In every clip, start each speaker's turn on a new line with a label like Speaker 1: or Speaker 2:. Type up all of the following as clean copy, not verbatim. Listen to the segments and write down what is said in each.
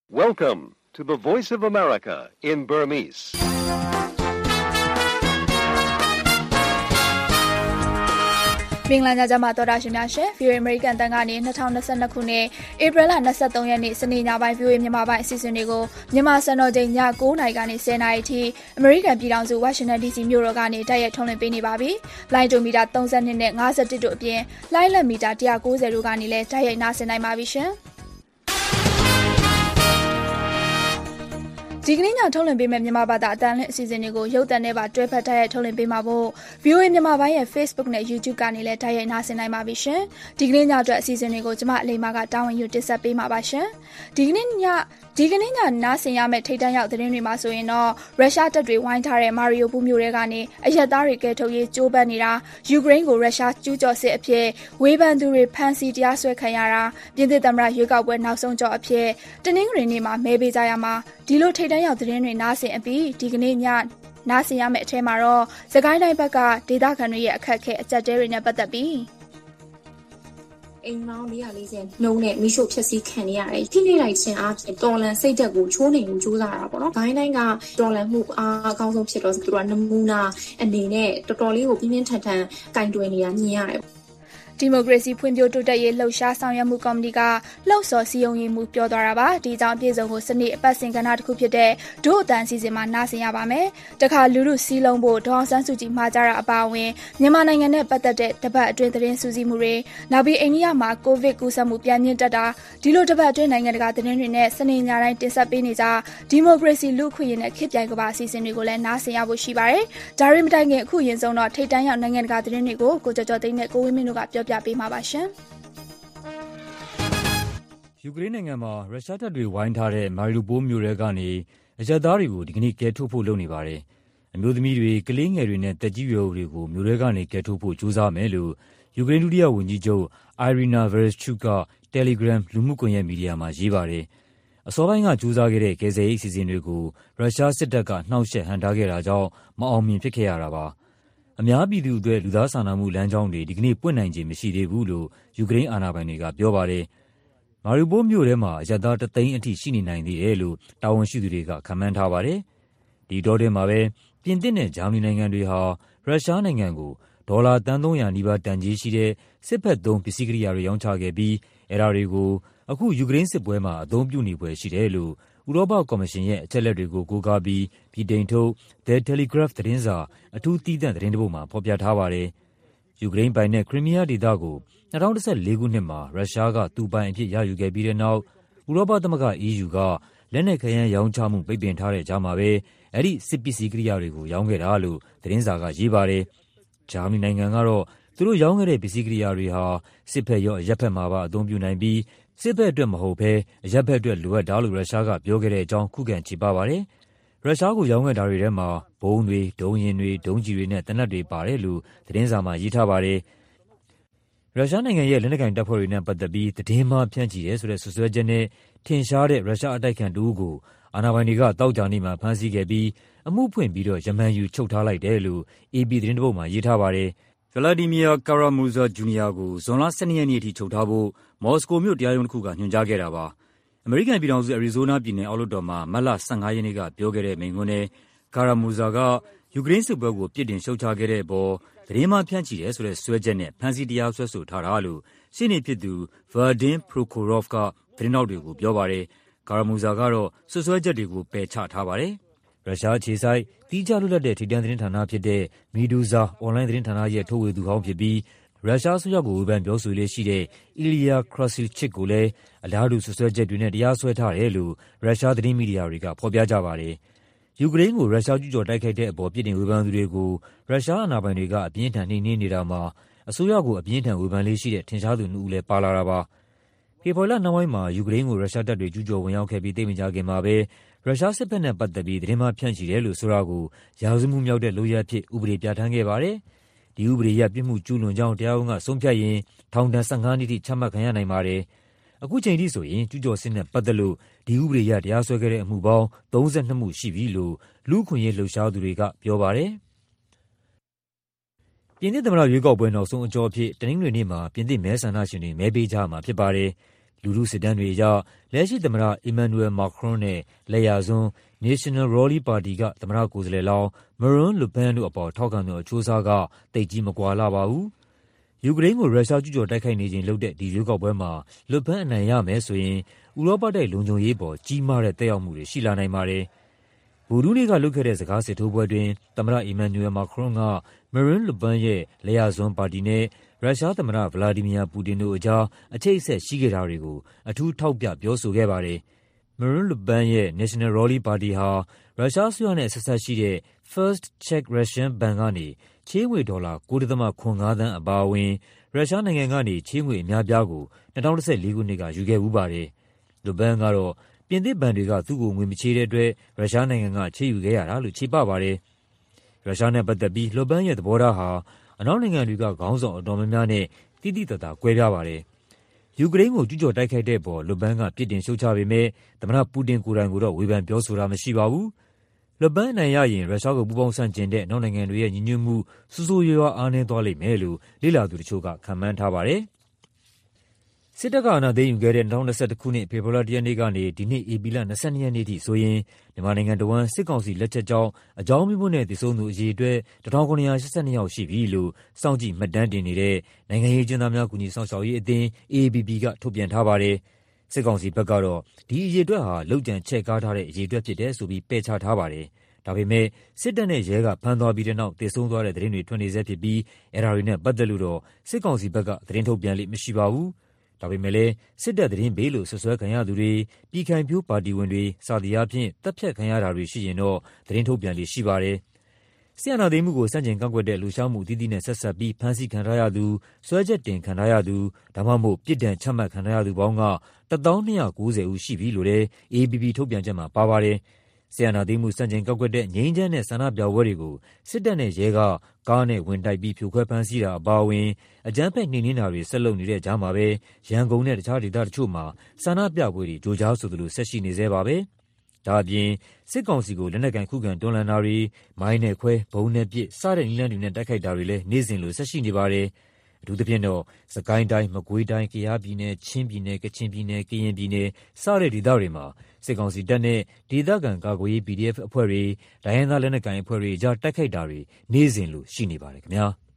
Speaker 1: Welcome to the Voice of America in Burmese.
Speaker 2: ။မင်္ဂလာညချမ်းပါတော်တာရှင်များရှင် VOA American တန်ကနေ2022ခုနှစ်ဧပြီလ23ရက်နေ့စနေညပိုင်း VOA မြန်မာပိုင်းအစီအစဉ်တွေကိုမြန်မာစံတော်ချိန်ည9:00နာရီကနေ10:00နာရီထိ American ပြည်ထောင်စု Washington DC မြို့တော်ကနေတိုက်ရိုက်ထုတ်လွှင့်ပေးနေပါပြီ။လိုင်းဒိုမီတာ32နဲ့51တို့အပြင်လိုင်းလက်မီတာ190တို့ကနေလည်းတိုက်ရိုက်နားဆင်နိုင်ပါပြီရှင်။ဒီကနေ့ညထုတ်လွှင့်ပေးမယ့်မြန်မာဘာသာအတန်းလင်းအစီအစဉ်တွေကိုရုပ်သံနဲ့ပါတွဲဖက်တိုက်ရိုက်ထုတ်လွှင့်ပေးမှာမို့ VOA မြန်မာပိုင်းရဲ့ Facebook နဲ့ YouTube ကနေလည်းတိုက်ရိုက်နားဆင်နိုင်ပါပြီရှင်။ဒီကနေ့ညအတွက်အစီအစဉ်တွေကိုကျွန်မအလိမ္မာကတာဝန်ယူတင်ဆက်ပေးမှာပါရှင်။ဒီကနေ့ညနားဆင်ရမယ့်ထိပ်တန်းရောက်သတင်းတွေမှာဆိုရင်တော့ရုရှားတပ်တွေဝိုင်းထားတဲ့မာရီယိုပိုမြို့ထဲကနေအရက်သားတွေကဲထုတ်ရေးကြိုးပမ်းနေတာယူကရိန်းကိုရုရှားကျူးကျော်စစ်အဖြစ်ဝေဖန်သူတွေဖမ်းဆီးတရားစွဲခံရတာပြင်သစ်သမ္မတရွေးကောက်ပွဲနောက်ဆုံးကြော့အဖြစ်တနင်္ဂနွေနေ့မှာမဲပေးကြရမှာဒီလိုထိပ်တန်းရောက်သတင်းတွေနားဆင်အပြီးဒီကနေ့ညနားဆင်ရမယ့်အထဲမှာတော့စကိုင်းတိုင်းဘက်ကဒေသခံတွေရဲ့အခက်အခဲအကြက်တဲတွေနဲ့ပတ်သက်ပြီး
Speaker 3: အိမ်မောင်း440နှုံးနဲ့မိရှို့ဖျက်ဆီးခံရရတယ်။ဖိနှိပ်လိုက်ခြင်းအပြင်တော်လန်စိတ်ဓာတ်ကိုချိုးနှိမ်မှုကြိုးစားတာပေါ့နော်။ဘိုင်းတိုင်းကတော်လန်မှုအားအကောင်းဆုံးဖြစ်တော့သူတို့ကနမူနာအနေနဲ့တော်တော်လေးကိုပြင်းပြင်းထန်ထန်ကင်တွယ်နေတာမြင်ရတယ်။
Speaker 2: ဒီမိုကရေစီဖွံ့ဖြိုးတိုးတက်ရေးလှုပ်ရှားဆောင်ရွက်မှုကော်မတီကလှုပ်ဆော်စည်းရုံးရေးမှုပြောသွားတာပါဒီအကြောင်းအပြည့်အစုံကိုစနေအပတ်စဉ်ကဏ္ဍတစ်ခုဖြစ်တဲ့ဒို့အတန်စီစဉ်မှာနားဆင်ရပါမယ်တခါလူလူစည်းလုံးဖို့ဒေါအောင်ဆန်းစုကြည်မှာကြားတာအပါအဝင်မြန်မာနိုင်ငံနဲ့ပတ်သက်တဲ့တပတ်အတွင်းသတင်းစူးစီးမှုတွေနောက်ပြီးအိန္ဒိယမှာကိုဗစ်ကူးစက်မှုပြန်မြင့်တက်တာဒီလိုတပတ်အတွင်းနိုင်ငံတကာသတင်းတွေနဲ့စနေညတိုင်းတင်ဆက်ပေးနေကြဒီမိုကရေစီလူ့အခွင့်အရေးနဲ့ခေတ်ပြိုင်ကမ္ဘာအစီအစဉ်တွေကိုလည်းနားဆင်ရဖို့ရှိပါတယ်ဒါရီမတိုင်ခင်အခုရင်ဆုံးတော့ထိပ်တန်းရောက်နိုင်ငံတကာသတင်းတွေကိုကိုကျော်ကျော်သိန်းနဲ့ကိုဝင်းမင်းတို့ကပြောပြပေးမှာပါရှင်
Speaker 4: ယူကရိန်းနိုင်ငံမှာရုရှားတပ်တွေဝိုင်းထားတဲ့မာရီယိုပိုမြို့ထဲကနေအရပ်သားတွေကိုဒီကနေ့ကယ်ထုတ်ဖို့လုပ်နေပါတယ်။အမျိုးသမီးတွေကလေးငယ်တွေနဲ့သက်ကြီးရွယ်အိုတွေကိုမြို့ထဲကနေကယ်ထုတ်ဖို့ကြိုးစားမယ်လို့ယူကရိန်းဒုတိယဝန်ကြီးချုပ်အိုင်ရီနာ ဗက်ရက်ရှ်ချူက Telegram လူမှုကွန်ရက်မီဒီယာမှာရေးပါတယ်။အစောပိုင်းကကြိုးစားခဲ့တဲ့ကယ်ဆယ်ရေးအစီအစဉ်တွေကိုရုရှားစစ်တပ်ကနှောင့်ယှက်ဟန့်တားခဲ့တာကြောင့်မအောင်မြင်ဖြစ်ခဲ့ရတာပါ။အများပြည်သူအတွက်လူသားစာနာမှုလမ်းကြောင်းတွေဒီကနေ့ပွင့်နိုင်ခြင်းမရှိသေးဘူးလို့ယူကရိန်းအာဏာပိုင်တွေကပြောပါတယ်။မာရီယိုပိုမြို့ထဲမှာအရပ်သား1သိန်းအထိရှိနေနိုင်သေးတယ်လို့တာဝန်ရှိသူတွေကခန့်မှန်းထားပါတယ်။ဒီတောထဲမှာပဲပြင်သစ်နဲ့ဂျာမနီနိုင်ငံတွေဟာရုရှားနိုင်ငံကိုဒေါ်လာသန်း300နီးပါးတန်ကြေးရှိတဲ့စစ်ဘက်သုံးပစ္စည်းကိရိယာတွေရောင်းချခဲ့ပြီးအဲဒါတွေကိုအခုယူကရိန်းစစ်ပွဲမှာအသုံးပြုနေဖွယ်ရှိတယ်လို့ဥရောပကော်မရှင်ရဲ့အချက်အလက်တွေကိုကိုးကားပြီးဗြိတိန်ထုတ် The Telegraph သတင်းစာအထူးသီးသန့်သတင်းတစ်ပုဒ်မှာဖော်ပြထားပါတယ်။ယူကရိန်းပိုင်တဲ့ခရိုမီးယားဒေသကို2014ခုနှစ်မှာရုရှားကသူပိုင်အဖြစ်ရယူခဲ့ပြီးတဲ့နောက်ဥရောပသမဂ္ဂ EU ကလက်နက်ခဲယမ်းရောင်းချမှုပိတ်ပင်ထားတဲ့ကြားမှာပဲအဲ့ဒီစစ်ပစ္စည်းကိရိယာတွေကိုရောင်းခဲ့တာလို့သတင်းစာကရေးပါတယ်။ဂျာမနီနိုင်ငံကတော့သူတို့ရောင်းခဲ့တဲ့ပစ္စည်းကိရိယာတွေဟာစစ်ဘက်ရောအရပ်ဘက်မှာပါအသုံးပြုနိုင်ပြီးစစ်ဘက်အတွက်မဟုတ်ဘဲအရပ်ဘက်အတွက်လိုအပ်တာလို့ရုရှားကပြောခဲ့တဲ့အကြောင်းခုခံချေပပါတယ်။ရုရှားကိုရောင်းခဲ့တာတွေထဲမှာဘုံတွေ၊ဒုံးယာဉ်တွေ၊ဒုံးကျည်တွေနဲ့သေနတ်တွေပါတယ်လို့သတင်းစာမှာရေးထားပါတယ်။ရုရှားနိုင်ငံရဲ့လက်နက်ကိုင်တပ်ဖွဲ့တွေနဲ့ပတ်သက်ပြီးသတင်းမှားဖြန့်ချီတယ်ဆိုတဲ့စွပ်စွဲချက်နဲ့ထင်ရှားတဲ့ရုရှားအတိုက်အခံတဦးကိုအာဏာပိုင်တွေကသောကြာနေ့မှာဖမ်းဆီးခဲ့ပြီးအမှုဖွင့်ပြီးတော့ရမန်ယူချုပ်ထားလိုက်တယ်လို့ AP သတင်းတစ်ပုဒ်မှာရေးထားပါတယ်။ဗလာဒီမီယာ ကာရာမူဇာဂျူနီယာကိုဇွန်လ12ရက်နေ့အထိချုပ်ထားဖို့မော်စကိုမြို့တရားရုံးတစ်ခုကညွှန်ကြားခဲ့တာပါ။အမေရိကန်ပြည်ထောင်စုအရီဇိုးနားပြည်နယ်အောက်လွှတ်တော်မှာမတ်လ15ရက်နေ့ကပြောခဲ့တဲ့မိန့်ခွန်းနဲ့ကာရာမူဇာကယူကရိန်းစစ်ပွဲကိုပြစ်တင်ရှုတ်ချခဲ့တဲ့အပေါ်သတင်းမှားဖြန့်ချီတယ်ဆိုတဲ့စွဲချက်နဲ့ဖမ်းဆီးတရားစွဲဆိုထားတာလို့ရှေ့နေဖြစ်သူဗာဒင်းပရိုခိုရော့ဖ်ကသတင်းထောက်တွေကိုပြောပါတယ်။ကာရာမူဇာကတော့စွပ်စွဲချက်တွေကိုပယ်ချထားပါတယ်။ရုရှားအခြေစိုက်သီးခြားလွတ်လပ်တဲ့ထိပ်တန်းသတင်းဌာနဖြစ်တဲ့မီဒူဇာအွန်လိုင်းသတင်းဌာနရဲ့ထုတ်ဝေသူဟောင်းဖြစ်ပြီးရုရှားအစိုးရကိုဝေဖန်ပြောဆိုလေ့ရှိတဲ့အီလီယာခရာဆီချစ်ကိုလည်းအလားတူစွပ်စွဲချက်တွေနဲ့တရားစွဲထားတယ်လို့ရုရှားသတင်းမီဒီယာတွေကဖော်ပြကြပါတယ်။ယူကရိန်းကိုရုရှားကျူးကျော်တိုက်ခိုက်တဲ့အပေါ်ပြစ်တင်ဝေဖန်သူတွေကိုရုရှားအာဏာပိုင်တွေကအပြင်းထန်နှိမ်နင်းနေတာမှာအစိုးရကိုအပြင်းထန်ဝေဖန်လေးရှိတဲ့ထင်ရှားသူ2ဦးလည်းပါလာတာပါ။ဖေဖော်ဝါရီလနှောင်းပိုင်းမှာယူကရိန်းကိုရုရှားတပ်တွေကျူးကျော်ဝင်ရောက်ခဲ့ပြီးသိပ်မကြာခင်မှာပဲရုရှားစစ်ဘက်နဲ့ပတ်သက်ပြီးသတင်းမှားဖြန့်ချီတယ်လို့ဆိုတာကိုရာဇဝတ်မှုမြောက်တဲ့လုပ်ရပ်အဖြစ်ဥပဒေပြဋ္ဌာန်းခဲ့ပါတယ်။ဒီဥပဒေအရပြစ်မှုကျူးလွန်ကြောင်းတရားရုံးကဆုံးဖြတ်ရင်ထောင်ဒဏ်15နှစ်ထိချမှတ်ခံရနိုင်ပါတယ်။အခုချိန်ထိဆိုရင်ကျူးကျော်စစ်နဲ့ပတ်သက်လို့ဒီဥပဒေအရတရားစွဲခဲ့တဲ့အမှုပေါင်း32မှုရှိပြီလို့လူ့အခွင့်အရေးလှုပ်ရှားသူတွေကပြောပါတယ်။ပြင်သစ်သမ္မတရွေးကောက်ပွဲနောက်ဆုံးအကြော့အဖြစ်တနင်္ဂနွေနေ့မှာပြင်သစ်မဲဆန္ဒရှင်တွေမဲပေးကြမှာဖြစ်ပါတယ်။လူထုစစ်တမ်းတွေအရလက်ရှိသမ္မတ Emmanuel Macron နဲ့လက်ယာစွန်း National Rally Party ကသမ္မတကိုယ်စားလှယ်လောင်း Marine Le Pen တို့အပေါ်ထောက်ခံသူအချိုးအစားကသိပ်ကြီးမကွာလှပါဘူး။ ယူကရိန်းကိုရုရှားကျူးကျော်တိုက်ခိုက်နေချိန်လုပ်တဲ့ဒီရွေးကောက်ပွဲမှာ Le Pen အနိုင်ရမယ်ဆိုရင်ဥရောပတိုက်လုံခြုံရေးပေါ်ကြီးမားတဲ့သက်ရောက်မှုတွေရှိလာနိုင်ပါတယ်။ ဗုဒ္ဓဟူးနေ့ကလုပ်ခဲ့တဲ့စကားစစ်ထိုးပွဲအတွင်းသမ္မတ Emmanuel Macron က Marine Le Pen ရဲ့လက်ယာစွန်းပါတီနဲ့ရုရှားသမ္မတ Vladimir Putin တို့အကြားအချိတ်အဆက်ရှိခဲ့တာတွေကိုအထူးထောက်ပြပြောဆိုခဲ့ပါတယ်။ Marine Le Pen ရဲ့ National Rally Party ဟာရုရှားအစိုးရနဲ့ဆက်စပ်ရှိတဲ့ First Czech Russian Bank ကနေချေးငွေဒေါ်လာ 9.75 သန်းအပါအဝင်ရုရှားနိုင်ငံကနေချေးငွေအများပြားကို2014 ခုနှစ်ကယူခဲ့ဖူးပါတယ်။ Le Pen ကတော့ပြင်သစ်ဘဏ်တွေကသူ့ကိုငွေမချေးတဲ့အတွက်ရုရှားနိုင်ငံကချေးယူခဲ့ရတာလို့ချေပပါတယ်။ ရုရှားနဲ့ပတ်သက်ပြီး Le Pen ရဲ့သဘောထားဟာအနောက်နိုင်ငံတွေကခေါင်းဆောင်အတော်များများနဲ့သိသိသာသာကွဲပြားပါတယ်။ ယူကရိန်းကိုကျူးကျော်တိုက်ခိုက်တဲ့အပေါ် Le Pen ကပြစ်တင်ရှုတ်ချပေမဲ့သမ္မတပူတင်ကိုယ်တိုင်ကိုတော့ဝေဖန်ပြောဆိုတာမရှိပါဘူး။ Le Pen အနိုင်ရရင်ရုရှားကိုပူးပေါင်းဆန့်ကျင်တဲ့အနောက်နိုင်ငံတွေရဲ့ညီညွတ်မှုဆိုးဆိုးရွားရွားအားနည်းသွားလိမ့်မယ်လို့လေ့လာသူတချို့ကခန့်မှန်းထားပါတယ်။ စစ်တပ်ကအာဏာသိမ်းယူခဲ့တဲ့2021ခုနှစ်ဖေဖော်ဝါရီလ 1 ရက်နေ့ကနေဒီနှစ်ဧပြီလ22 ရက်နေ့ထိဆိုရင်မြန်မာနိုင်ငံတဝန်းစစ်ကောင်စီလက်ချက်ကြောင့်အကြောင်းအမျိုးမျိုးနဲ့သေဆုံးသူအရေအတွက် 1782 ယောက်ရှိပြီလို့စောင့်ကြည့်မှတ်တမ်းတင်နေတဲ့နိုင်ငံရေးအကျဉ်းသားများကူညီစောင့်ရှောက်ရေးအသင်း AAPP ကထုတ်ပြန်ထားပါတယ်။ စစ်ကောင်စီဘက်ကတော့ဒီအရေအတွက်ဟာလုပ်ကြံချဲ့ကားထားတဲ့အရေအတွက်ဖြစ်တယ်ဆိုပြီးပယ်ချထားပါတယ်။ဒါပေမဲ့စစ်တပ်နဲ့ရဲကဖမ်းသွားပြီးတဲ့နောက်သေဆုံးသွားတဲ့သတင်းတွေထွက်နေဆဲဖြစ်ပြီးအဲဒါတွေနဲ့ပတ်သက်လို့တော့စစ်ကောင်စီဘက်ကသတင်းထုတ်ပြန်လေ့မရှိပါဘူး။ဒါပေမဲ့လည်းစစ်တပ်သတင်းပေးလို့ဆွဆွဲခံရသူတွေ၊ပြည်ခိုင်ဖြိုးပါတီဝင်တွေစသည်အားဖြင့်သတ်ဖြတ်ခံရတာတွေရှိရင်တော့သတင်းထုတ်ပြန်လေ့ရှိပါတယ်။စစ်အာဏာသိမ်းမှုကိုဆန့်ကျင်ကန့်ကွက်တဲ့လှုပ်ရှားမှုအသီးသီးနဲ့ဆက်စပ်ပြီးဖမ်းဆီးခံထားရသူ၊စွဲချက်တင်ခံထားရသူဒါမှမဟုတ်ပြစ်ဒဏ်ချမှတ်ခံထားရသူပေါင်းက 1290 ဦးရှိပြီလို့လည်း AAPP ထုတ်ပြန်ချက်မှာပါပါတယ်။စစ်အာဏာသိမ်းမှုဆန့်ကျင်ကန့်ကွက်တဲ့ငြိမ်းချမ်းတဲ့ဆန္ဒပြပွဲတွေကိုစစ်တပ်နဲ့ရဲကကားနဲ့ဝင်တိုက်ပြီးဖြိုခွဲဖမ်းဆီးတာအပါအဝင်အကြမ်းဖက်နှိမ်နင်းတာတွေဆက်လုပ်နေတဲ့ကြားမှာပဲရန်ကုန်နဲ့တခြားဒေသတချို့မှာဆန္ဒပြပွဲတွေကြိုကြားဆိုသလိုဆက်ရှိနေဆဲပါပဲ။ဒါ့အပြင်စစ်ကောင်စီကိုလက်နက်ကိုင်ခုခံတွန်းလှန်တာတွေ၊မိုင်းနဲ့ခွဲ၊ဗုံးနဲ့ပစ်စတဲ့နည်းလမ်းတွေနဲ့တိုက်ခိုက်တာတွေလည်းနေ့စဉ်လိုဆက်ရှိနေပါတယ်။အထူးသဖြင့်တော့စစ်ကိုင်းတိုင်း၊မကွေးတိုင်း၊ကယားပြည်နယ်၊ချင်းပြည်နယ်၊ကချင်ပြည်နယ်၊ကရင်ပြည်နယ်စတဲ့ဒေသတွေမှာစစ်ကောင်စီတပ်နဲ့ဒေသခံကာကွယ်ရေး PDF အဖွဲ့တွေ၊တိုင်းရင်းသားလက်နက်ကိုင်အဖွဲ့တွေအကြားတိုက်ခိုက်တာတွေနေ့စဉ်လိုရှိနေပါတယ်ခင်ဗျာ။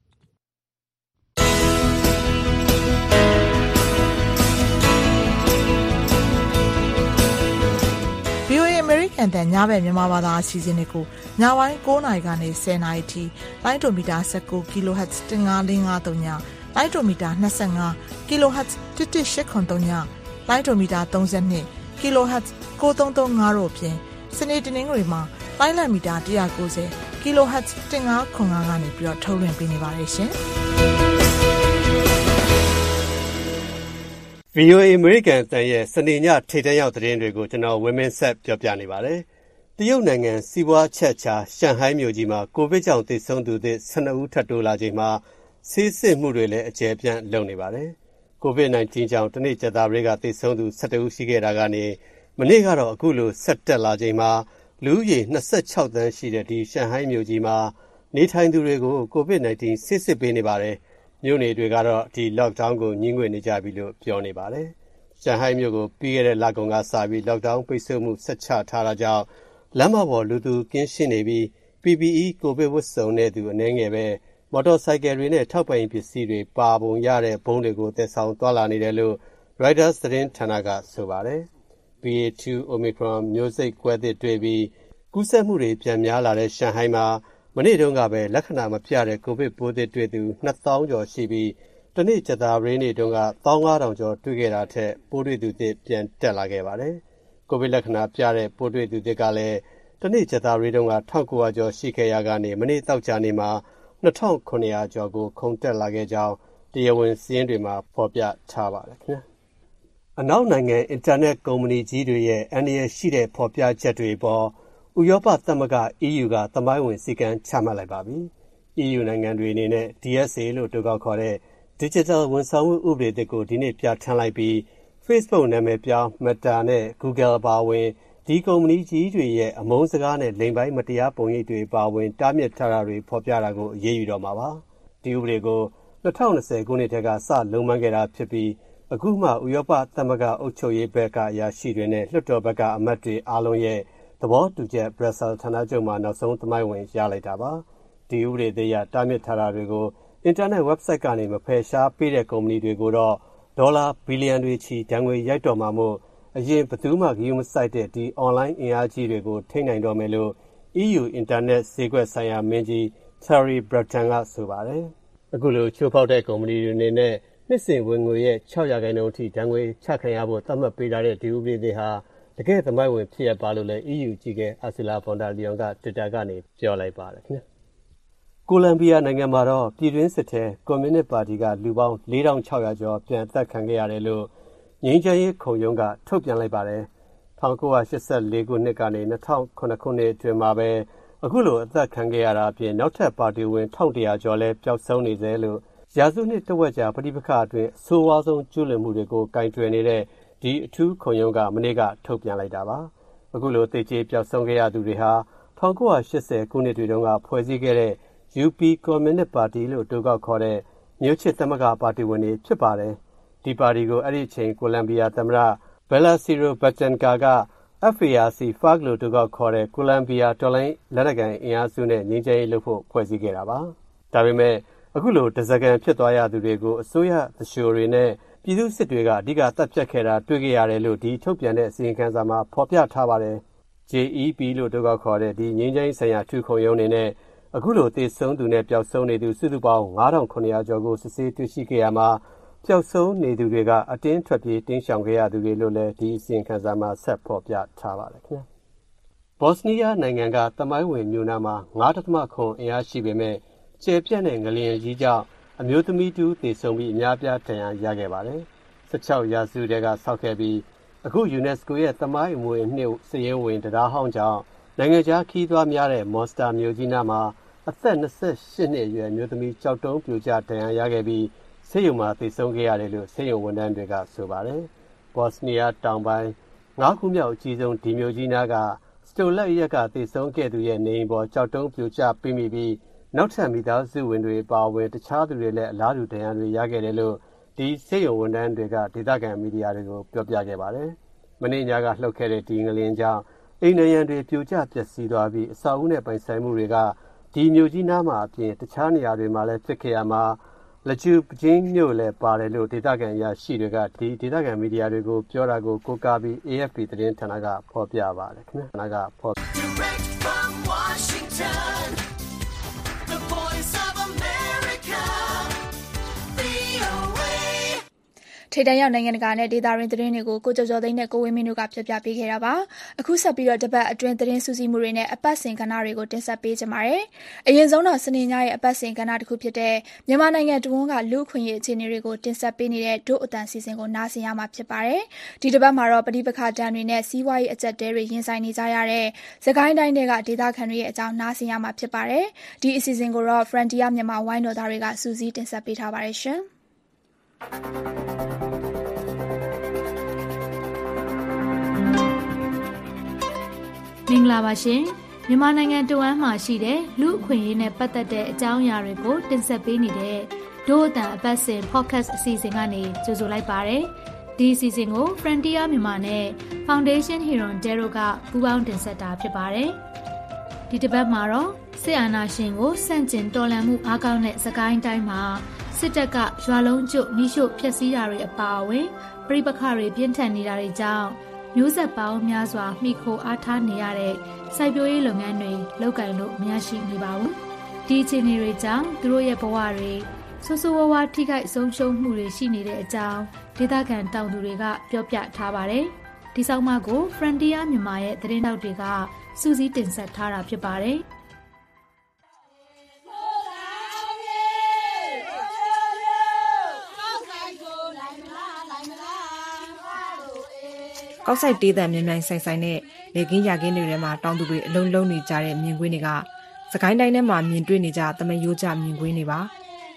Speaker 5: VOA အမေရိကန်တန်ညဘက်မြန်မာဘာသာအစီအစဉ်တွေကိုညပိုင်း9:00 နာရီကနေ10:00 နာရီထိလိုင်းဒိုမီတာ19 kHz 15553ညလိုင်းဒိုမီတာ25 kHz 11803ညလိုင်းဒိုမီတာ32 kHz 9335တို့ဖြင့်စနေတနင်္ဂနွေမှာလိုင်းလံမီတာ190 kHz 1505ကနေပြီးတော့ထုတ်လွှင့်ပေးနေပါတယ်ရှင်။
Speaker 6: VOA အမေရိကန်အသံရဲ့စနေညထိပ်တန်းရောက်သတင်းတွေကိုကျွန်တော်ဝင်းမင်းဆက်ပြောပြနေပါတယ်။တရုတ်နိုင်ငံစီးပွားချက်ချာရှန်ဟိုင်းမြို့ကြီးမှာကိုဗစ်ကြောင့်သေဆုံးသူသစ်12ဦးထပ်တိုးလာချိန်မှာဆေးစစ်မှုတွေလည်းအကျယ်ပြန့်လုပ်နေပါတယ်။ COVID-19 ကြောင့်တနေ့ကြာသပတေးကသေဆုံးသူ17ဦးရှိခဲ့တာကနေမနေ့ကတော့အခုလိုဆက်တက်လာချိန်မှာလူဦးရေ26သန်းရှိတဲ့ဒီရှန်ဟိုင်းမြို့ကြီးမှာနေထိုင်သူတွေကို COVID-19 ဆေးစစ်ပေးနေပါတယ်။မြို့နေတွေကတော့ဒီ lockdown ကိုညှိငွေနေကြပြီလို့ပြောနေပါတယ်။ရှန်ဟိုင်းမြို့ကိုပြီးခဲ့တဲ့လကုန်ကစပြီး lockdown ပိတ်ဆို့မှုဆက်ချထားတာကြောင့်လမ်းမပေါ်လူသူကင်းရှင်းနေပြီး PPE ကိုဗစ်ဝတ်စုံနဲ့သူအနည်းငယ်ပဲမော်တော်ဆိုင်ကယ်တွေနဲ့ထောက်ပံ့ရေးပစ္စည်းတွေပါပုံရတဲ့ဘုံတွေကိုသယ်ဆောင်သွားလာနေတယ်လို့ Reuters သတင်းဌာနကဆိုပါတယ်။ BA.2 Omicron မျိုးစိတ်ကွဲသစ်တွေ့ပြီးကူးစက်မှုတွေပြန်များလာတဲ့ရှန်ဟိုင်းမှာမနေ့တုန်းကပဲလက္ခဏာမပြတဲ့ကိုဗစ်ပိုးသစ်တွေ့သူ2000ကျော်ရှိပြီးတနေ့ကြာသပတေးနေ့တုန်းက15000ကျော်တွေ့ခဲ့တာထက်ပိုးတွေ့သူသစ်ပြန်တက်လာခဲ့ပါတယ်။ကိုဗစ်လက္ခဏာပြတဲ့ပိုးတွေ့သူသစ်ကလည်းတနေ့ကြာသပတေးတုန်းက1900ကျော်ရှိခဲ့ရာကနေမနေ့သောကြာနေ့မှာ2900ကျော်ကိုခုန်တက်လာခဲ့ကြောင်းတရားဝင်စာရင်းတွေမှာဖော်ပြထားပါတယ်ခင်ဗျာ။အနောက်နိုင်ငံအင်တာနက်ကုမ္ပဏီကြီးတွေရဲ့အန္တရာယ်ရှိတဲ့ဖော်ပြချက်တွေပေါ်ဥရောပသမဂ္ဂ EU ကသမိုင်းဝင်စည်းကမ်းချမှတ်လိုက်ပါပြီ။ EU နိုင်ငံတွေအနေနဲ့ DSA လို့တိုကောက်ခေါ်တဲ့ Digital ဝန်ဆောင်မှုဥပဒေသစ်ကိုဒီနေ့ပြဋ္ဌာန်းလိုက်ပြီး Facebook နာမည်ပြောင်း Meta နဲ့ Google အပါအဝင်ဒီကုမ္ပဏီကြီးတွေရဲ့အမုန်းစကားနဲ့လိမ်ပိုင်းမတရားပုံရိပ်တွေအပါအဝင်တားမြစ်ထားတာတွေဖော်ပြတာကိုအရေးယူတော့မှာပါ။ဒီဥပဒေကို2020ခုနှစ်ထဲကစလုံးမန်းခဲ့တာဖြစ်ပြီးအခုမှဥရောပသမဂ္ဂအုပ်ချုပ်ရေးဘက်ကအရာရှိတွေနဲ့လွှတ်တော်ဘက်ကအမတ်တွေအားလုံးရဲ့သဘောတူချက်ဘရက်ဆဲလ်ဌာနချုပ်မှာနောက်ဆုံးသမိုင်းဝင်ရလိုက်တာပါ။ဒီဥပဒေသစ်အရတားမြစ်ထားတာတွေကိုအင်တာနက် website ကနေမဖယ်ရှားပေးတဲ့ကုမ္ပဏီတွေကိုတော့ဒေါ်လာဘီလီယံတွေချီဒဏ်ငွေရိုက်တော်မှာမို့အရင်ဘယ်သူမှဂရုမစိုက်တဲ့ဒီ online အင်အားကြီးတွေကိုထိန်းနိုင်တော့မယ်လို့ EU အင်တာနက်ဈေးကွက်ဆိုင်ရာမင်းကြီး Thierry Breton ကဆိုပါတယ်။အခုလိုချိုးဖောက်တဲ့ကုမ္ပဏီတွေအနေနဲ့နှစ်စဉ်ဝင်ငွေရဲ့ 6% အထိဒဏ်ငွေချခံရဖို့သတ်မှတ်ပေးထားတဲ့ဒီဥပဒေတွေဟာတကယ်သမိုင်းဝင်ဖြစ်ရပါလို့လည်း EU ကြီးက Ursula von der Leyen က Twitter ကနေပြောလိုက်ပါတယ်ခင်ဗျာ။ကိုလံဘီယာနိုင်ငံမှာတော့ပြည်တွင်းစစ်ထဲကွန်မြူနစ်ပါတီကလူပေါင်း 4,600 ကျော်ပြန်အသက်ခံခဲ့ရတယ်လို့ငြိမ်းချမ်းရေးခုံရုံးကထုတ်ပြန်လိုက်ပါတယ်။1984ခုနှစ်ကနေ2009ခုနှစ်အတွင်းမှာပဲအခုလိုအသက်ခံခဲ့ရတာအပြင်နောက်ထပ်ပါတီဝင်1100ကျော်လည်းပျောက်ဆုံးနေသေးလို့ရာစုနှစ်တဝက်ကြာပဋိပက္ခအတွင်းအဆိုးဝါးဆုံးကျူးလွန်မှုတွေကိုကင်တွယ်နေတဲ့ဒီအထူးခုံရုံးကမနေ့ကထုတ်ပြန်လိုက်တာပါ။အခုလိုသေကျေပျောက်ဆုံးခဲ့ရသူတွေဟာ1980ခုနှစ်တွေတုန်းကဖွဲ့စည်းခဲ့တဲ့ UP ကွန်မြူနစ်ပါတီလို့အတိုကောက်ခေါ်တဲ့မျိုးချစ်သမဂ္ဂပါတီဝင်တွေဖြစ်ပါတယ်။ဒီပါတီကိုအဲ့ဒီအချိန်ကိုလံဘီယာသမ္မတBelasiro Batianca က FARC လို့အတိုကောက်ခေါ်တဲ့ကိုလံဘီယာတော်လှန်ရေးလက်နက်ကိုင်အင်အားစုနဲ့ငြိမ်းချမ်းရေးလုပ်ဖို့ဖွဲ့စည်းခဲ့တာပါ။ဒါပေမဲ့အခုလိုတစကန်ဖြစ်သွားရသူတွေကိုအစိုးရသရှိုးတွေနဲ့ပြည်သူစစ်တွေကအဓိကတပ်ဖြတ်ခဲ့တာတွေ့ခဲ့ရတယ်လို့ဒီထုတ်ပြန်တဲ့အစီရင်ခံစာမှာဖော်ပြထားပါတယ်။ JEP လို့အတိုကောက်ခေါ်တဲ့ဒီငြိမ်းချမ်းရေးဆိုင်ရာထူးခုံရုံးနေနဲ့အခုလိုသေဆုံးသူနဲ့ပျောက်ဆုံးနေသူစုစုပေါင်း 9,900 ကျော်ကိုစစ်ဆေးတွေ့ရှိခဲ့ရမှာပျောက်ဆုံးနေသူတွေကအတင်းထွက်ပြေးတင်းရှောင်ခဲ့ရသူတွေလို့လည်းဒီအစီရင်ခံစာမှာဆက်ဖော်ပြထားပါတယ်ခင်ဗျာ။ဘော့စနီးယားနိုင်ငံကသမိုင်းဝင်မြို့နာမှာ 9.7 အင်အားရှိပေမဲ့ကျယ်ပြန့်တဲ့ငလျင်ကြီးကြောင့်အမျိုးသမီးတူသေဆုံးပြီးအများပြားဒဏ်ရာရခဲ့ပါတယ်။16ရာစုတည်းကဆောက်ခဲ့ပြီးအခု UNESCO ရဲ့သမိုင်းအမွေအနှစ်စည်ရင်းဝင်တရားဟောင်းကြောင့်နိုင်ငံခြားခီးသွွားများတဲ့မော်စတာမြို့ကြီးနားမှာအသက်28နှစ်အရွယ်မျိုးသမီးကြောက်တုံးပြိုကျဒဏ်ရာရခဲ့ပြီးဆေးရုံမှာသေဆုံးခဲ့ရတယ်လို့ဆေးရုံဝန်ထမ်းတွေကဆိုပါတယ်။ဘော့စနီးယားတောင်ပိုင်း9ခုမြောက်အကြီးဆုံးဒီမြို့ကြီးနားကစတိုလက်ရက်ကသေဆုံးခဲ့သူရဲ့နေအိမ်ပေါ်ကြောက်တုံးပြိုကျပိမိပြီးနောက်ထပ်မိသားစုဝင်တွေပါဝင်တခြားသူတွေလည်းအလားတူဒဏ်ရာတွေရခဲ့တယ်လို့ဒီဆေးရုံဝန်ထမ်းတွေကဒေသခံမီဒီယာတွေကိုပြောပြခဲ့ပါတယ်။မနေ့ညကလှုပ်ခဲ့တဲ့ဒီငလျင်ကြောင့်အိမ်နံရံတွေပြိုကျပျက်စီးသွားပြီးအဆောက်အဦနဲ့ပိုင်ဆိုင်မှုတွေကဒီမြို့ကြီးနားမှာအပြင်တခြားနေရာတွေမှာလည်းဖြစ်ခဲ့ရမှာလကျူပကျင်းမြို့လည်းပါတယ်လို့ဒေသခံရရှိတွေကဒီဒေသခံမီဒီယာတွေကိုပြောတာကိုကိုးကားပြီး AFP သတင်းဌာနကဖော်ပြပါတယ်ခင်ဗျာ။ဌာနကဖော်
Speaker 2: ထိပ်တန်းရောက်နိုင်ငံတကာနဲ့ဒေသတွင်းသတင်းတွေကိုကိုကျော်ကျော်သိန်းနဲ့ကိုဝင်းမင်းတို့ကပြပြပေးခဲ့တာပါ။အခုဆက်ပြီးတော့တပတ်အတွင်းသတင်းစုစည်းမှုတွေနဲ့အပတ်စဉ်ကဏ္ဍတွေကိုတင်ဆက်ပေးကြပါမယ်။အရင်ဆုံးတော့စနေညရဲ့အပတ်စဉ်ကဏ္ဍတစ်ခုဖြစ်တဲ့မြန်မာနိုင်ငံတဝန်းကလူ့အခွင့်အရေးအခြေအနေတွေကိုတင်ဆက်ပေးနေတဲ့ဒုအတန်စီစဉ်ကိုနားဆင်ရမှာဖြစ်ပါတယ်။ဒီတပတ်မှာတော့ပဋိပက္ခဒဏ်တွေနဲ့စီးပွားရေးအကျပ်တဲတွေရင်ဆိုင်နေကြရတဲ့စကိုင်းတိုင်းတွေကဒေသခံတွေရဲ့အကြောင်းနားဆင်ရမှာဖြစ်ပါတယ်။ဒီအစီအစဉ်ကိုတော့ Frontier မြန်မာဝိုင်းတော်သားတွေကစူးစီးတင်ဆက်ပေးထားပါတယ်ရှင်။
Speaker 7: မင်္ဂလာပါရှင်မြန်မာနိုင်ငံတဝန်းမှာရှိတဲ့လူ့အခွင့်အရေးနဲ့ပတ်သက်တဲ့အကြောင်းအရာတွေကိုတင်ဆက်ပေးနေတဲ့ဒို့အတန်အပတ်စဉ် podcast အစီအစဉ်ကနေကြိုဆိုလိုက်ပါတယ်ဒီအစီအစဉ်ကို Frontier မြန်မာနဲ့ Foundation Hero Dero ကပူးပေါင်းတင်ဆက်တာဖြစ်ပါတယ်ဒီတစ်ပတ်မှာတော့စစ်အာဏာရှင်ကိုဆန့်ကျင်တော်လှန်မှုအားကောင်းတဲ့စကိုင်းတိုင်းမှာစစ်တပ်ကရွာလုံးကျွတ်မိရှို့ဖျက်ဆီးတာတွေအပါအဝင်ပြိပခါတွေပြင်းထန်နေတာတွေကြောင့်မျိုးဆက်ပေါင်းများစွာမိခိုအားထားနေရတဲ့စိုက်ပျိုးရေးလုပ်ငန်းတွေလုပ်ကိုင်လို့မရရှိနေပါဘူး။ဒီအခြေအနေတွေကြောင့်သူတို့ရဲ့ဘဝတွေဆိုးဆိုးဝါးဝါးထိခိုက်ဆုံးရှုံးမှုတွေရှိနေတဲ့အကြောင်းဒေသခံတောင်သူတွေကပြောပြထားပါတယ်။ဒီဆောင်မကို Frontier မြန်မာရဲ့သတင်းတောက်တွေကစူးစီးတင်ဆက်ထားတာဖြစ်ပါတယ်။
Speaker 8: ကောက်ဆိုင်တေးတံမြိုင်မြိုင်ဆိုင်ဆိုင်နဲ့လေကင်းရကင်းတွေထဲမှာတောင်သူတွေအလုံးလုံးနေကြတဲ့မြင်ကွင်းတွေကစကိုင်းတိုင်းထဲမှာမြင်တွေ့နေကြသမယိုးကြမြင်ကွင်းတွေပါ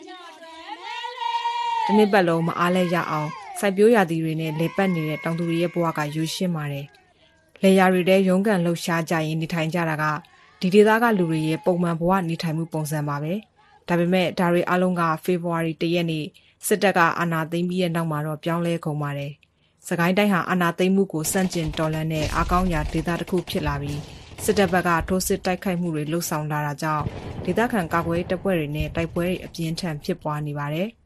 Speaker 8: ဒီနေ့ပတ်လုံးမအားလဲရအောင်စိုက်ပျိုးရာသီတွေနဲ့လေပတ်နေတဲ့တောင်သူတွေရဲ့ဘဝကယူရှင်းပါတယ်လေယာတွေထဲရုံးကန်လှုပ်ရှားကြရင်နေထိုင်ကြတာကဒီဒေသကလူတွေရဲ့ပုံမှန်ဘဝနေထိုင်မှုပုံစံပါပဲဒါပေမဲ့ဒါတွေအလုံးကဖေဖော်ဝါရီ1ရက်နေ့စစ်တပ်ကအာဏာသိမ်းပြီးတဲ့နောက်မှာတော့ပြောင်းလဲကုန်ပါတယ်။စကိုင်းတိုင်းဟာအာဏာသိမ်းမှုကိုစန့်ကျင်တော်လှန်တဲ့အားကောင်းရာဒေသတစ်ခုဖြစ်လာပြီးစစ်တပ်ဘက်ကထိုးစစ်တိုက်ခိုက်မှုတွေလှုပ်ဆောင်လာတာကြောင့်ဒေသခံကာကွယ်ရေးတပ်ဖွဲ့တွေနဲ့တိုက်ပွဲတွေအပြင်းထန်ဖြစ်ပွားနေပါတယ်။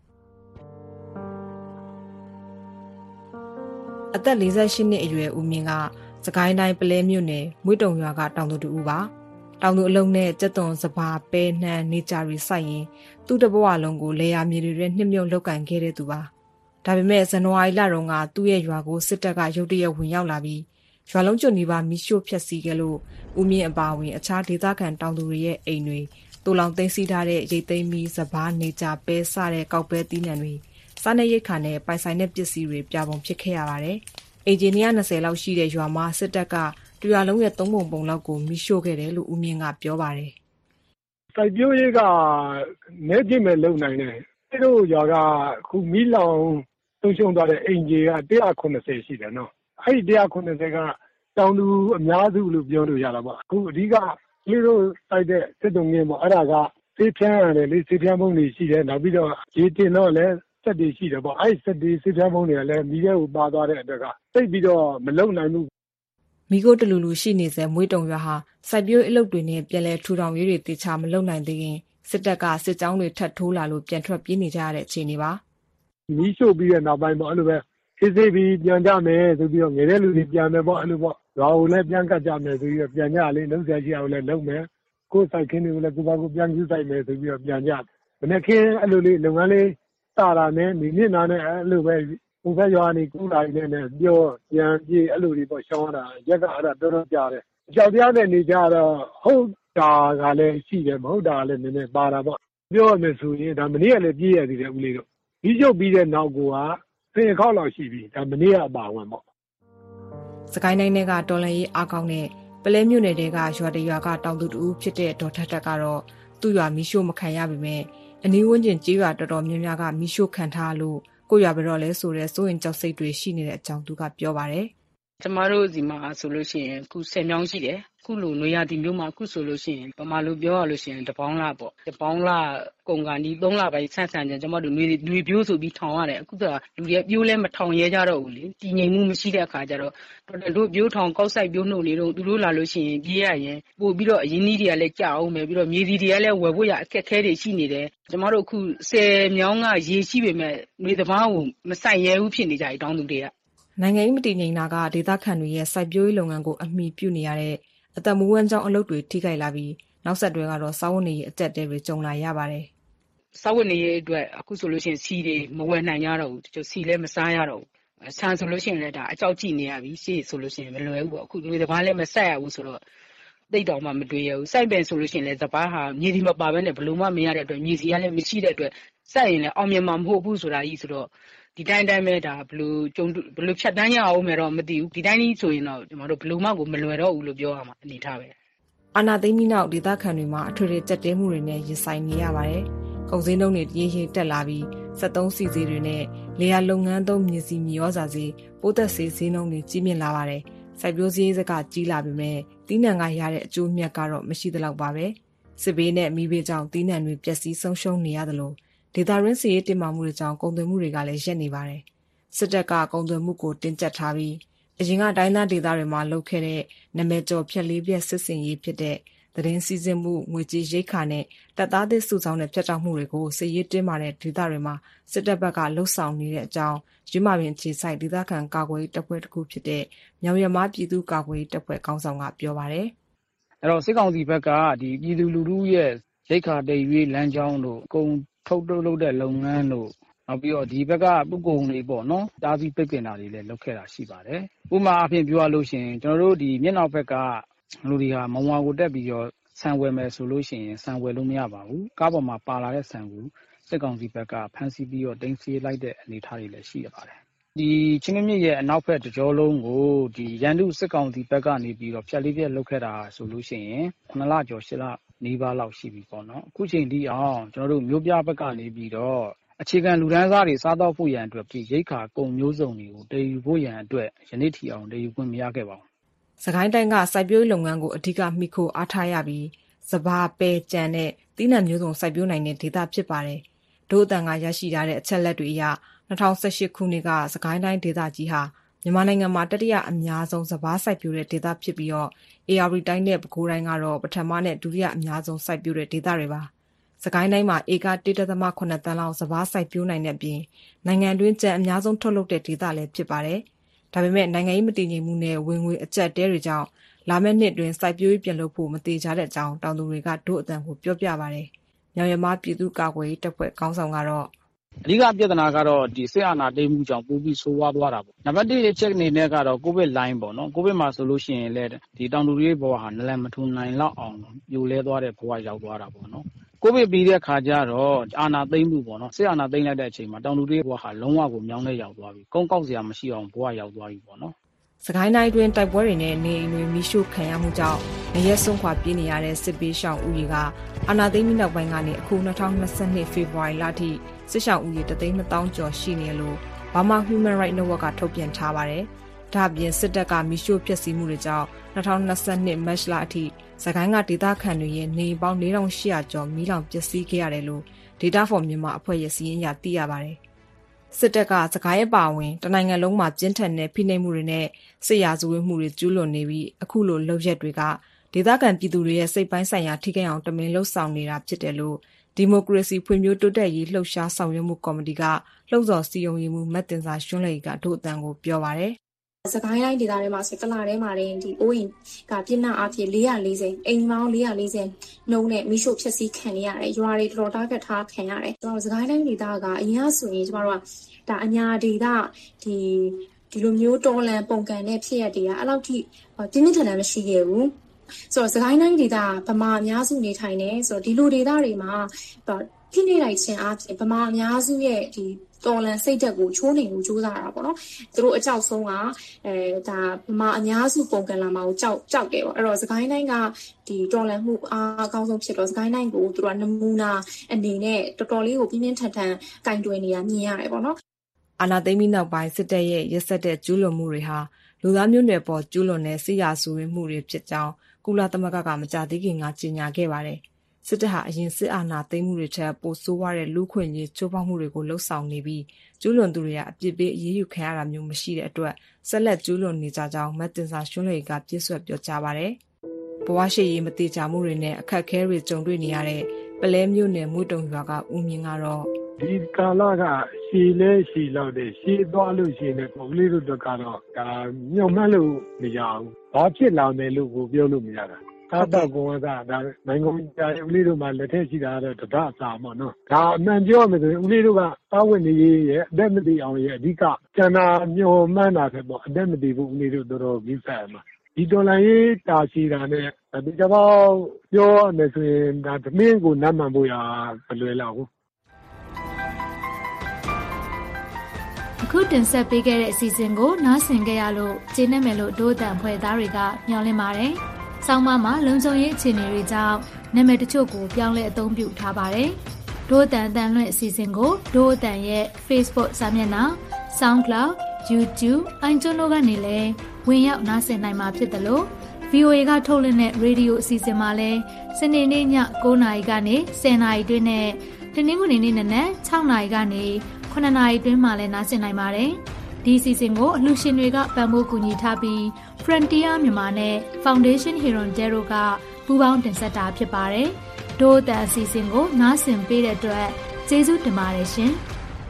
Speaker 8: အသက်48နှစ်အရွယ်ဦးမြင့်ကစကိုင်းတိုင်းပလဲမြို့နယ်မွေးတုံရွာကတောင်သူတူပါတောင်သူအလုံးနဲ့ကြက်သွန်စပါးပဲနှမ်းနေကြရီစိုက်ရင်သူ့တဘဝလုံးကိုလေယာမြေတွေနဲ့နှစ်မြုပ်လောက်ကန်ခဲ့တဲ့သူပါဒါပေမဲ့ဇန်နဝါရီလတုန်းကသူ့ရဲ့ရွာကိုစစ်တပ်ကရုတ်တရက်ဝင်ရောက်လာပြီးရွာလုံးကျွတ်နေပါမိရှို့ဖျက်ဆီးခဲ့လို့ဦးမြင့်အပါအဝင်အခြားဒေသခံတောင်သူတွေရဲ့အိမ်တွေတူလောင်သိမ်းဆည်းထားတဲ့ရိတ်သိမ်းမီစပါးနေကြပဲစတဲ့ကောက်ပဲသီးနှံတွေစားနပ်ရိက္ခာနဲ့ပိုင်ဆိုင်တဲ့ပစ္စည်းတွေပြပုံဖြစ်ခဲ့ရပါတယ်။အင်ဂျင်နီယာ20လောက်ရှိတဲ့ရွာမှာစစ်တပ်ကတရွာလုံးရဲ့3ပုံလောက်ကိုမိရှို့ခဲ့တယ်လို့ဦးမြင့်ကပြောပါတယ်
Speaker 9: ။စိုက်ပျိုးရေးကနေပြည့်မဲ့လုံနိုင်တယ်။အဲတို့ရွာကခုမီးလောင်ဆုံးရှုံးသွားတဲ့အိမ်ကြီးက180ရှိတယ်နော်။အဲ့ဒီ180ကတောင်သူအများစုလို့ပြောလို့ရတာပေါ့အခုအဓိကလေးတို့စိုက်တဲ့စစ်တုံငင်းပေါ့အဲ့ဒါကစေးဖြန်းရတယ်လေစေးဖြန်းပုံတွေရှိတယ်နောက်ပြီးတော့ရေတင်တော့လည်းစက်တွေရှိတယ်ပေါ့အဲ့စက်တွေစေးဖြန်းပုံတွေကလည်းမိတဲ့ကိုပါသွားတဲ့အတွက်ကသိပြီးတော့မလုံနိုင်ဘူး
Speaker 8: မိကိုတလူလူရှိနေစေမွေးတုံရွာဟာစိုက်ပျိုးအလုပ်တွေနဲ့ပြန်လဲထူထောင်ရေးတွေတေချာမလုံနိုင်သေးခင်စစ်တပ်ကစစ်ကြောင်းတွေထပ်ထိုးလာလို့ပြန်ထွက်ပြေးနေကြရတဲ့အခြေအနေပါ
Speaker 9: မီးရှို့ပြီးတဲ့နောက်ပိုင်းပေါ့အဲ့လိုပဲအေးစေးပြီးပြန်ကြမယ်ဆိုပြီးတော့ငယ်တဲ့လူတွေပြန်မယ်ပေါ့အဲ့လိုပေါ့ရွာကိုလည်းပြန်ကတ်ကြမယ်ဆိုပြီးတော့ပြန်ကြလေလုံးဆရာကြီးအောင်လည်းလုံးမယ်ကိုယ်စိုက်ခင်းတွေကိုလည်းကိုပါကိုပြန်ယူဆိုင်မယ်ဆိုပြီးတော့ပြန်ကြမနေ့ကအဲ့လိုလေးလုပ်ငန်းလေးစတာနဲ့နေနစ်နာနဲ့အဲ့လိုပဲဟိုဘက်ရွာနေကူးလာနေပြောပြန်ပြေးအဲ့လိုတွေပေါ့ရှောင်းတာရက်ကအဲ့ဒါတော်တော်ကြားတယ်ကြောက်တရားနဲ့နေကြတော့ဟုတ်တာကလည်းရှိတယ်မဟုတ်တာကလည်းနည်းနည်းပါတာပေါ့ပြောရမယ်ဆိုရင်ဒါမနေ့ကလည်းပြေးရသေးတယ်ဦးလေးတို့ဒီကျုပ်ပြီးတဲ့နောက်ကိုက10ခေါက်လောက်ရှိပြီဒါမနေ့ကအပါဝင်ပေါ့
Speaker 8: စကိုင်းတိုင်းကတော်လန်ရေးအားကောင်းတဲ့ပလဲမြို့နယ်တဲကရွာတရွာကတောင်သူတူဖြစ်တဲ့ဒေါ်ထက်တက်ကတော့သူ့ရွာမီးရှို့မခံရပေမဲ့အနီးဝန်းကျင်ကျေးရွာတော်တော်များများကမီးရှို့ခံထားလို့ကိုရွာဘယ်တော့လဲဆိုတဲ့စိုးရင်ကြောက်စိတ်တွေရှိနေတဲ့အကြောင်းသူကပြောပါတယ်
Speaker 10: ကျမတို့ဒီမှာဆိုလို့ရှိရင်ခု10မြောင်းရှိတယ်ခုလိုနွေရာသီမျိုးမှာခုဆိုလို့ရှိရင်ပမာလိုပြောရလို့ရှိရင်တပေါင်းလပေါ့တပေါင်းလကုန်ကနေ3လပိုင်းဆန်းဆန်းကျန်ကျမတို့နွေပြိုးဆိုပြီးထောင်ရတယ်အခုကလူတွေပြိုးလဲမထောင်ရဲကြတော့ဘူးလေတည်ငြိမ်မှုမရှိတဲ့အခါကျတော့တို့ပြိုးထောင်ကောက်ဆိုင်ပြိုးနှုတ်နေတော့သူတို့လာလို့ရှိရင်ပြေးရရင်ပို့ပြီးတော့အရင်းနှီးတွေကလည်းကြာအောင်မယ်ပြီးတော့မြေစီတွေကလည်းဝယ်ဖို့ရအခက်အခဲတွေရှိနေတယ်ကျမတို့အခု10မြောင်းကရေရှိပေမဲ့နွေတပားကိုမဆိုင်ရဲဘူးဖြစ်နေကြတယ်တောင်းသူတွေက
Speaker 8: နိုင်ငံရေးမတည်ငြိမ်တာကဒေသခံတွေရဲ့စိုက်ပျိုးရေးလုပ်ငန်းကိုအမိပြုနေရတဲ့အသက်မွေးဝမ်းကြောင်းအလုပ်တွေထိခိုက်လာပြီးနောက်ဆက်တွဲကတော့စားဝတ်နေရေးအကျပ်တဲတွေကြုံလာရပါတယ်
Speaker 10: ။စားဝတ်နေရေးအတွက်အခုဆိုလို့ရှိရင်စီတွေမဝယ်နိုင်ကြတော့ဘူး။ကျစီလည်းမစားရတော့ဘူး။ဆန်ဆိုလို့ရှိရင်လည်းဒါအကြောက်ကြည့်နေရပြီ။စီဆိုလို့ရှိရင်မလွယ်ဘူးပေါ့။အခုဒီတပားလည်းမဆက်ရဘူးဆိုတော့တိတ်တော်မှမတွေ့ရဘူး။စိုက်ပင်ဆိုလို့ရှိရင်လည်းတပားဟာမြေစီမပါဘဲနဲ့ဘလို့မှမရတဲ့အတွက်မြေစီကလည်းမရှိတဲ့အတွက်စိုက်ရင်လည်းအောင်မြင်မှာမဟုတ်ဘူးဆိုတာကြီးဆိုတော့ဒီတိုင်းပဲဒါဘလို့ဖြတ်တန်းရအောင်မယ်တော့မသိဘူးဒီတိုင်းကြီးဆိုရင်တော့ကျွန်တော်တို့ဘလို့မှကိုမလွယ်တော့ဘူးလို့ပြောရမှာအနေထားပဲ
Speaker 8: အာနာသိမ်းပြီးနောက်ဒေသခံတွေမှာအထွေထွေကြက်တဲမှုတွေနဲ့ရင်ဆိုင်နေရပါတယ်ကုန်စည်နှုန်းတွေတရေတက်လာပြီး73စီစီတွေနဲ့လေယာလုပ်ငန်းသုံးမြေစီမြေဩဇာစီပိုးသက်စီဈေးနှုန်းတွေကြီးမြင့်လာပါတယ်စိုက်ပျိုးစည်းစကကြီးလာပြီးမဲ့တီးနှံကရတဲ့အကျိုးမြတ်ကတော့မရှိသလောက်ပါပဲစစ်ဘေးနဲ့မိဘေးကြောင့်တီးနှံတွေပျက်စီးဆုံးရှုံးနေရသလိုဒေသရင်းစီရေးတင်မာမှုတွေကြောင့်ကုန်သွယ်မှုတွေကလည်းရပ်နေပါတယ်စစ်တပ်ကကုန်သွယ်မှုကိုတင်းကျပ်ထားပြီးအရင်ကတိုင်းသားဒေသတွေမှာလုပ်ခဲ့တဲ့နမဲကျော်ဖြက်လေးပြက်စစ်စင်ရေးဖြစ်တဲ့သတင်းစီစဉ်မှုငွေကြေးရိတ်ခါနဲ့တပ်သားသစ်စုဆောင်းတဲ့ဖျက်တောက်မှုတွေကိုစစ်ရေးတင်းမာတဲ့ဒေသတွေမှာစစ်တပ်ဘက်ကလှုပ်ဆောင်နေတဲ့အကြောင်းရမပင်ခြေဆိုင်ဒေသခံကာကွယ်ရေးတပ်ဖွဲ့တစ်ခုဖြစ်တဲ့မြောင်ရမပြည်သူ့ကာကွယ်ရေးတပ်ဖွဲ့ခေါင်းဆောင်ကပြောပါတယ်
Speaker 10: အဲ့တော့စစ်ကောင်စီဘက်ကဒီပြည်သူလူထုရဲ့ရိတ်ခါတည်ရွေးလမ်းကြောင်းတို့ကုန်ထုတ်လုပ်တဲ့လုပ်ငန်းတို့နောက်ပြီးတော့ဒီဘက်ကပုဂ္ဂိုလ်တွေပေါ့နော်တားဆီးပိတ်ပင်တာတွေလည်းလုပ်ခဲ့တာရှိပါတယ်ဥပမာအဖြစ်ပြောရလို့ရှိရင်ကျွန်တော်တို့ဒီမျက်နှာဘက်ကလူတွေဟာမဝါကိုတက်ပြီးတော့ဆံဝယ်မယ်ဆိုလို့ရှိရင်ဆံဝယ်လို့မရပါဘူးကားပေါ်မှာပါလာတဲ့ဆံကိုစစ်ကောင်စီဘက်ကဖမ်းဆီးပြီးတော့တင်စီလိုက်တဲ့အနေအထားတွေလည်းရှိရပါတယ်ဒီချင်းမြင့်ရဲ့အနောက်ဘက်တကြောလုံးကိုဒီရန်သူစစ်ကောင်စီဘက်ကနေပြီးတော့ဖြတ်လေးပြက်လုပ်ခဲ့တာဆိုလို့ရှိရင်9လကျော်10လနီးပါးလောက်ရှိပြီပေါ့နော်အခုချိန်ဒီအောင်ကျွန်တော်တို့မျိုးပြဘက်ကနေပြီးတော့အခြေခံလူဒန်းစားတွေစားတော့ဖို့ရန်အတွက်ပြည်ရိတ်ခါကုန်မျိုးစုံတွေကိုတည်ယူဖို့ရန်အတွက်ယနေ့ထီအောင်တည်ယူခွင့်မရခဲ့ပါဘူး
Speaker 8: ။စကိုင်းတိုင်းကစိုက်ပျိုးလုပ်ငန်းကိုအဓိကမှီခိုအားထားရပြီးစပါးပဲကြံတဲ့သီးနှံမျိုးစုံစိုက်ပျိုးနိုင်တဲ့ဒေသဖြစ်ပါတယ်။ဒို့အတန်ကရရှိထားတဲ့အချက်လက်တွေအရ2018ခုနှစ်ကစကိုင်းတိုင်းဒေသကြီးဟာမြန်မာနိုင်ငံမှာတတိယအများဆုံးစပါးစိုက်ပျိုးတဲ့ဒေသဖြစ်ပြီးတော့ AR တိုင်းနဲ့ပဲခူးတိုင်းကတော့ပထမနဲ့ဒုတိယအများဆုံးစိုက်ပျိုးတဲ့ဒေသတွေပါစကိုင်းတိုင်းမှာဧက 1.8 တန်းလောက်စပါးစိုက်ပျိုးနိုင်တဲ့အပြင်နိုင်ငံတွင်းကြံအများဆုံးထုတ်လုပ်တဲ့ဒေသလည်းဖြစ်ပါတယ်ဒါပေမဲ့နိုင်ငံရေးမတည်ငြိမ်မှုနဲ့ဝင်ငွေအကျပ်တဲတွေကြောင့်လာမယ့်နှစ်တွင်စိုက်ပျိုးရေးပြန်လုပ်ဖို့မတည်ကြတဲ့အကြောင်းတောင်သူတွေကဒို့အတန်ကိုပြောပြပါတယ်။မြောင်ရမပြည်သူ့ကာကွယ်ရေးတပ်ဖွဲ့ခေါင်းဆောင်ကတော့
Speaker 10: အဓိကပြဿနာကတော့ဒီစစ်အာဏာသိမ်းမှုကြောင့်ပိုပြီးဆိုးဝါးသွားတာပေါ့။နံပါတ်1အချက်အနေနဲ့ကတော့ကိုဗစ်လိုင်းပေါ့နော်။ကိုဗစ်မှာဆိုလို့ရှိရင်လည်းဒီတောင်သူတွေဘဝဟာနလန်မထူနိုင်လောက်အောင်ပြိုလဲသွားတဲ့ဘဝရောက်သွားတာပေါ့နော်။ကိုဗစ်ပြီးတဲ့ခါကျတော့အာဏာသိမ်းမှုပေါ့နော်။စစ်အာဏာသိမ်းလိုက်တဲ့အချိန်မှာတောင်သူတွေဘဝဟာလုံးဝကိုမြောင်းနဲ့ရောက်သွားပြီ။ကုန်းကောက်စရာမရှိအောင်ဘဝရောက်သွားပြီပေါ့နော်။
Speaker 8: စကိုင်းတိုင်းတွင်တိုက်ပွဲတွေနဲ့နေအိမ်တွေမိရှို့ခံရမှုကြောင့်နေရက်ဆုံးခွာပြေးနေရတဲ့စစ်ပေးရှောင်ဦးရေကအာဏာသိမ်းပြီးနောက်ပိုင်းကနေအခု2022ဖေဖော်ဝါရီလထိစစ်ရှောင်ဦးရေ3,200,000 ကျော်ရှိနေလို့ Burma Human Rights Network ကထုတ်ပြန်ထားပါတယ်။ဒါ့အပြင်စစ်တပ်ကမိရှို့ဖျက်ဆီးမှုတွေကြောင့်2022မတ်လအထိစကိုင်းကဒေသခံတွေရဲ့နေပေါင်း 4,800 ကျော်မီးလောင်ပျက်စီးခဲ့ရတယ်လို့ Data for Myanmar အဖွဲ့ရဲ့စာရင်းအရသိရပါတယ်။စစ်တပ်ကစကိုင်းအပါအဝင်တနိုင်ငံလုံးမှာကျင်းထန်တဲ့ဖိနှိပ်မှုတွေနဲ့စစ်ရာဇဝတ်မှုတွေကျူးလွန်နေပြီးအခုလိုလုပ်ရက်တွေကဒေသခံပြည်သူတွေရဲ့စိတ်ပိုင်းဆိုင်ရာထိခိုက်အောင်တမင်လှုပ်ဆောင်နေတာဖြစ်တယ်လို့ဒီမိုကရေစီဖွံ့ဖြိုးတိုးတက်ရေးလှုပ်ရှားဆောင်ရွက်မှုကော်မတီကလှုပ်ဆော်စည်းရုံးရေးမှူးမတ်တင်စာရွှန်းလေကဒို့အတန်ကိုပြောပါတယ်
Speaker 3: စကိုင်းတိုင်းဒေသထဲမှာဆိုတလထဲမှာတင်ဒီအိုးအိမ်ကပြင်းထန်အဖြစ်440အိမ်ပေါင်း440နှုန်းနဲ့မိရှို့ဖျက်ဆီးခံရတယ်ရွာတွေတော်တော်targetထားခံရတယ်ကျွန်တော်စကိုင်းတိုင်းဒေသကအရင်ကဆိုရင်ကျွန်တော်တို့ကဒါအညာဒေသဒီလိုမျိုးတော်လန်ပုံကန်တဲ့ဖြစ်ရပ်တွေကအဲ့လောက်ထိပြင်းပြထန်ထန်မရှိခဲ့ဘူးဆိုတော့စကိုင်းတိုင်းဒေသဗမာအများစုနေထိုင်နေဆိုတော့ဒီလိုဒေသတွေမှာဖိနှိပ်လိုက်ခြင်းအပြင်ဗမာအများစုရဲ့ဒီတော်လန်စိတ်ဓာတ်ကိုချိုးနှိမ်မှုစူးစမ်းတာပေါ့နော်သူတို့အကြောက်ဆုံးကဒါဗမာအများစုပုံကန်လာမှာကိုကြောက်တယ်ပေါ့အဲ့တော့စကိုင်းတိုင်းကဒီတော်လန်မှုအားအကောင်းဆုံးဖြစ်တော့စကိုင်းတိုင်းကိုသူတို့ကနမူနာအနေနဲ့တော်တော်လေးကိုပြင်းပြင်းထန်ထန်ကင်တွယ်နေတာမြင်ရတယ်ပေါ့နော်
Speaker 8: အာဏာသိမ်းပြီးနောက်ပိုင်းစစ်တပ်ရဲ့ရက်စက်တဲ့ကျူးလွန်မှုတွေဟာလူသားမျိုးနွယ်ပေါ်ကျူးလွန်တဲ့စစ်ရာဇဝတ်မှုတွေဖြစ်ကြောင်းကုလသမဂ္ဂကမကြာသေးခင်ကကြေညာခဲ့ပါတယ်။စစ်တပ်ဟာအရင်စစ်အာဏာသိမ်းမှုတွေထက်ပိုဆိုးဝါးတဲ့လူ့ခွင့်ရေးချိုးဖောက်မှုတွေကိုလှုံ့ဆော်နေပြီးကျူးလွန်သူတွေကအပြစ်ပေးအရေးယူခံရတာမျိုးမရှိတဲ့အတွက်ဆက်လက်ကျူးလွန်နေကြကြောင်းမတ်တင်စာရွှန်းလေကပြည့်စွက်ပြောကြားပါတယ်။ဘဝရှိရေးမတိကျမှုတွေနဲ့အခက်အခဲတွေကြုံတွေ့နေရတဲ့ပလဲမျိုးနယ်မွေးတုံရွာကဦးမြင့်ကတော့
Speaker 9: ဒီကာလကရှည်လဲရှည်လောက်တဲ့ရှည်သွားလို့ရှည်နေပုံလေးတို့ကတော့ဒါညှော်မှန်းလို့မရဘူး။ဘာဖြစ်လာမယ်လို့ကိုပြောလို့မရတာ။သာတော့ကောကဒါနိုင်ငံကြာဦးလေးတို့မှလက်ထက်ရှိတာတော့တဒအစာပေါ့နော်။ဒါအမှန်ပြောမယ်ဆိုရင်ဦးလေးတို့ကတာဝန်နေရဲ့အသက်မတည်အောင်ရဲ့အဓိကကျန်တာညှော်မှန်းတာပဲပေါ့အသက်မတည်ဘူးဦးလေးတို့တော်တော်ကြီးဖက်မှာဒီဒေါ်လာရေးတာရှိတာနဲ့ဒီတော့ပြောရမယ်ဆိုရင်ဒါသမင်းကိုနမ်းမှန်ဖို့ရမလွယ်တော့ဘူး
Speaker 7: အခုတင်ဆက်ပေးခဲ့တဲ့အစီအစဉ်ကိုနားဆင်ကြရလို့ကျေနပ်မယ်လို့ဒို့အတန်ဖွဲ့သားတွေကမျှော်လင့်ပါတယ်။ဆောင်းပါးမှာလုံခြုံရေးအခြေအနေတွေကြောင့်နာမည်တချို့ကိုပြောင်းလဲအသုံးပြုထားပါတယ်။ဒို့အတန်တန်လွှင့်အစီအစဉ်ကိုဒို့အတန်ရဲ့ Facebook စာမျက်နှာ SoundCloud YouTube iTunes တို့ကနေလည်းဝင်ရောက်နားဆင်နိုင်မှာဖြစ်တယ်လို့ VOA ကထုတ်လွှင့်တဲ့ရေဒီယိုအစီအစဉ်မှာလည်းစနေနေ့ည9:00နာရီကနေ10:00နာရီတွင်းနဲ့တနင်္ဂနွေနေ့နနက်6:00နာရီကနေ9:00နာရီတွင်းမှာလည်းနားဆင်နိုင်ပါတယ်။ဒီအစီအစဉ်ကိုအလှူရှင်တွေကပံ့ပိုးကူညီထားပြီး Frontier မြန်မာနဲ့ Foundation Heron Dero ကပူးပေါင်းတင်ဆက်တာဖြစ်ပါတယ်။ဒို့အတန်အစီအစဉ်ကိုနားဆင်ပေးတဲ့အတွက်ကျေးဇူးတင်ပါတယ်ရှင်။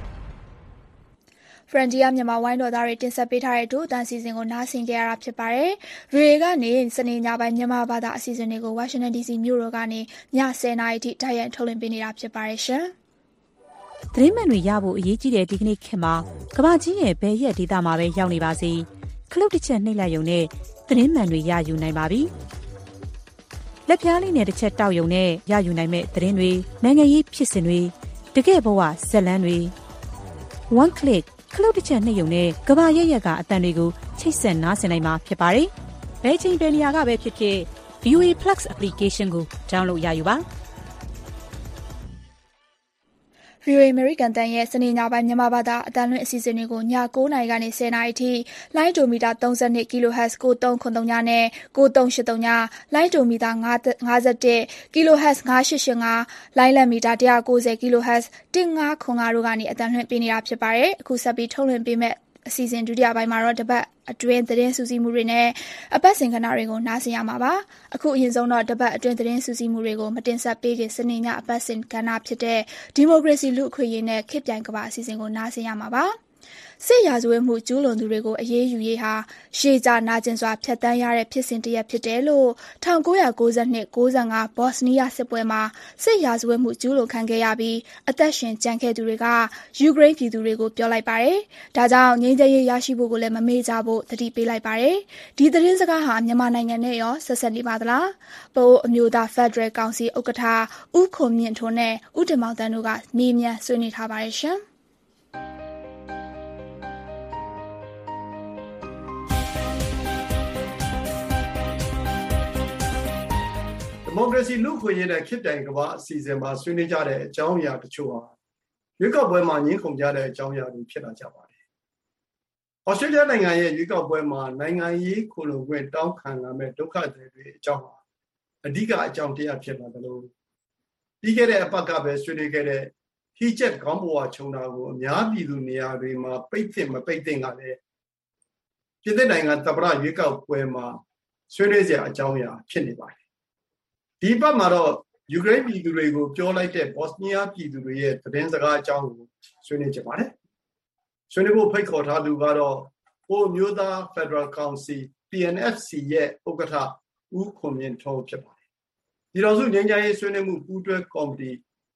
Speaker 2: Frontier မြန်မာဝိုင်းတော်သားတွေတင်ဆက်ပေးထားတဲ့ဒို့အတန်အစီအစဉ်ကိုနားဆင်ကြရတာဖြစ်ပါတယ်။ရေကနေစနေညပိုင်းမြန်မာဘာသာအစီအစဉ်တွေကို Washington DC မြို့တော်ကနေည10:00နာရီထိတိုက်ရိုက်ထုတ်လွှင့်ပေးနေတာဖြစ်ပါတယ်ရှင်။
Speaker 11: သတင်းမှန်တွေရဖို့အရေးကြီးတဲ့ဒီကနေ့ခေတ်မှာကမ္ဘာကြီးရဲ့ဘယ်ရက်ဒေသမှာပဲရောက်နေပါစေခလုတ်တစ်ချက်နှိပ်လိုက်ရုံနဲ့သတင်းမှန်တွေရယူနိုင်ပါပြီ။လက်ပြားလေးနဲ့တစ်ချက်တောက်ရုံနဲ့ရယူနိုင်မဲ့သတင်းတွေနိုင်ငံရေးဖြစ်စဉ်တွေတကယ့်ဘဝဇာတ်လမ်းတွေ One click ခလုတ်တစ်ချက်နှိပ်ရုံနဲ့ကမ္ဘာရဲ့ကအသံတွေကိုချိတ်ဆက်နားဆင်နိုင်မှာဖြစ်ပါတယ်။ဘယ်ချိန်ဘယ်နေရာကပဲဖြစ်ဖြစ် VOA Plus application ကို download ရယူပါ။
Speaker 2: VOA American တန်ရဲ့စနေညပိုင်းမြန်မာဘာသာအတန်းလွင့်အစီအစဉ်တွေကိုည9:00 နာရီကနေ10:00 နာရီထိလိုင်းဒိုမီတာ32 kHz 9393ညနဲ့9383ညလိုင်းဒိုမီတာ51 kHz 9885လိုင်းလံမီတာ190 kHz 1505တို့ကနေအတန်းလွင့်ပေးနေတာဖြစ်ပါတယ်။အခုဆက်ပြီးထုတ်လွှင့်ပေးမယ့်အစီအစဉ်ဒုတိယပိုင်းမှာတော့တပတ်အတွင်းသတင်းစူးစီးမှုတွေနဲ့အပတ်စဉ်ကဏ္ဍတွေကိုနားဆင်ရမှာပါ။အခုအရင်ဆုံးတော့တပတ်အတွင်းသတင်းစူးစီးမှုတွေကိုမတင်ဆက်ပေးခင်စနေညအပတ်စဉ်ကဏ္ဍဖြစ်တဲ့ဒီမိုကရေစီလူ့အခွင့်အရေးနဲ့ခေတ်ပြိုင်ကမ္ဘာအစီအစဉ်ကိုနားဆင်ရမှာပါ။စစ်ရာဇဝတ်မှုကျူးလွန်သူတွေကိုအရေးယူရေးဟာရှေ့ကြနာကျင်စွာဖျက်ဆီးရတဲ့ဖြစ်စဉ်တစ်ရပ်ဖြစ်တယ်လို့1992-95ဘော့စနီးယားစစ်ပွဲမှာစစ်ရာဇဝတ်မှုကျူးလွန်ခံခဲ့ရပြီးအသက်ရှင်ကျန်ခဲ့သူတွေကယူကရိန်းပြည်သူတွေကိုပြောလိုက်ပါတယ်။ဒါကြောင့်ငြိမ်းချမ်းရေးရရှိဖို့ကိုလည်းမမေ့ကြဖို့သတိပေးလိုက်ပါတယ်။ဒီသတင်းစကားဟာမြန်မာနိုင်ငံနဲ့ရောဆက်ဆက်နေပါသလား။ပအိုးအမျိုးသားဖက်ဒရယ်ကောင်စီဥက္ကဋ္ဌဦးခွန်မြင့်ထွန်းနဲ့ဦးတင်မောင်တန်းတို့ကမေးမြန်းဆွေးနွေးထားပါတယ်ရှင်။
Speaker 12: ဒီမိုကရေစီလူ့အခွင့်အရေးနဲ့ခေတ်ပြိုင်ကမ္ဘာအစီအစဉ်မှာဆွေးနွေးကြတဲ့အကြောင်းအရာတချို့ဟာရွေးကောက်ပွဲမှာငြင်းခုန်ကြတဲ့အကြောင်းအရာတွေဖြစ်လာကြပါတယ်။ဩစတြေးလျနိုင်ငံရဲ့ရွေးကောက်ပွဲမှာနိုင်ငံရေးခိုလှုံခွင့်တောင်းခံလာမဲ့ဒုက္ခသည်တွေအကြောင်းဟာအဓိကအကြောင်းတရားဖြစ်လာတယ်လို့ပြီးခဲ့တဲ့အပတ်ကပဲဆွေးနွေးခဲ့တဲ့ဟီချက်ခေါင်းပေါ်ဝခြုံတာကိုအများပြည်သူနေရာတွေမှာပိတ်သင့်မပိတ်သင့်ကလည်းပြည်သက်နိုင်ငံသမ္မတရွေးကောက်ပွဲမှာဆွေးနွေးစရာအကြောင်းအရာဖြစ်နေပါတယ်ဒီပတ်မှာတော့ယူကရိန်းပြည်သူတွေကိုပြောလိုက်တဲ့ဘော့စနီးယားပြည်သူတွေရဲ့သတင်းစကားအကြောင်းကိုဆွေးနွေးကြပါတယ်။ဆွေးနွေးဖို့ဖိတ်ခေါ်ထားသူကတော့ပို့မျိုးသားဖက်ဒရယ်ကောင်စီ PNFC ရဲ့ဥက္ကဋ္ဌဦးခွန်မြင့်ထွန်းဖြစ်ပါတယ်။ဒီတော်စုငြိမ်းချမ်းရေးဆွေးနွေးမှုပူးတွဲကော်မတီ